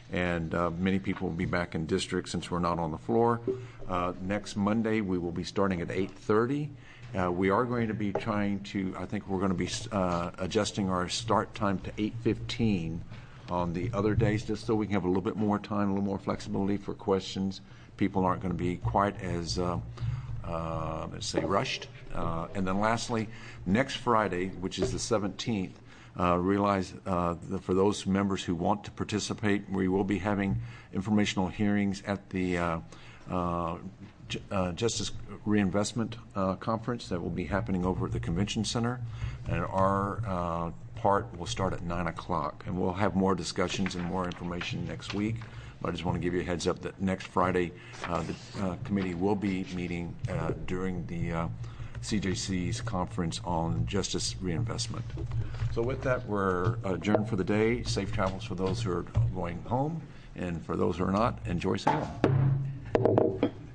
and many people will be back in district since we're not on the floor. Next Monday, we will be starting at 8:30. We are going to be trying to, I think we're going to be adjusting our start time to 8:15 on the other days, just so we can have a little bit more time, a little more flexibility for questions. People aren't going to be quite as, let's say, rushed. And then lastly, next Friday, which is the 17th, realize that for those members who want to participate, we will be having informational hearings at the Justice Reinvestment Conference that will be happening over at the Convention Center. And our part will start at 9 o'clock. And we'll have more discussions and more information next week. But I just want to give you a heads up that next Friday, the committee will be meeting during the CJC's conference on justice reinvestment. So with that, we're adjourned for the day. Safe travels for those who are going home, and for those who are not, enjoy sailing.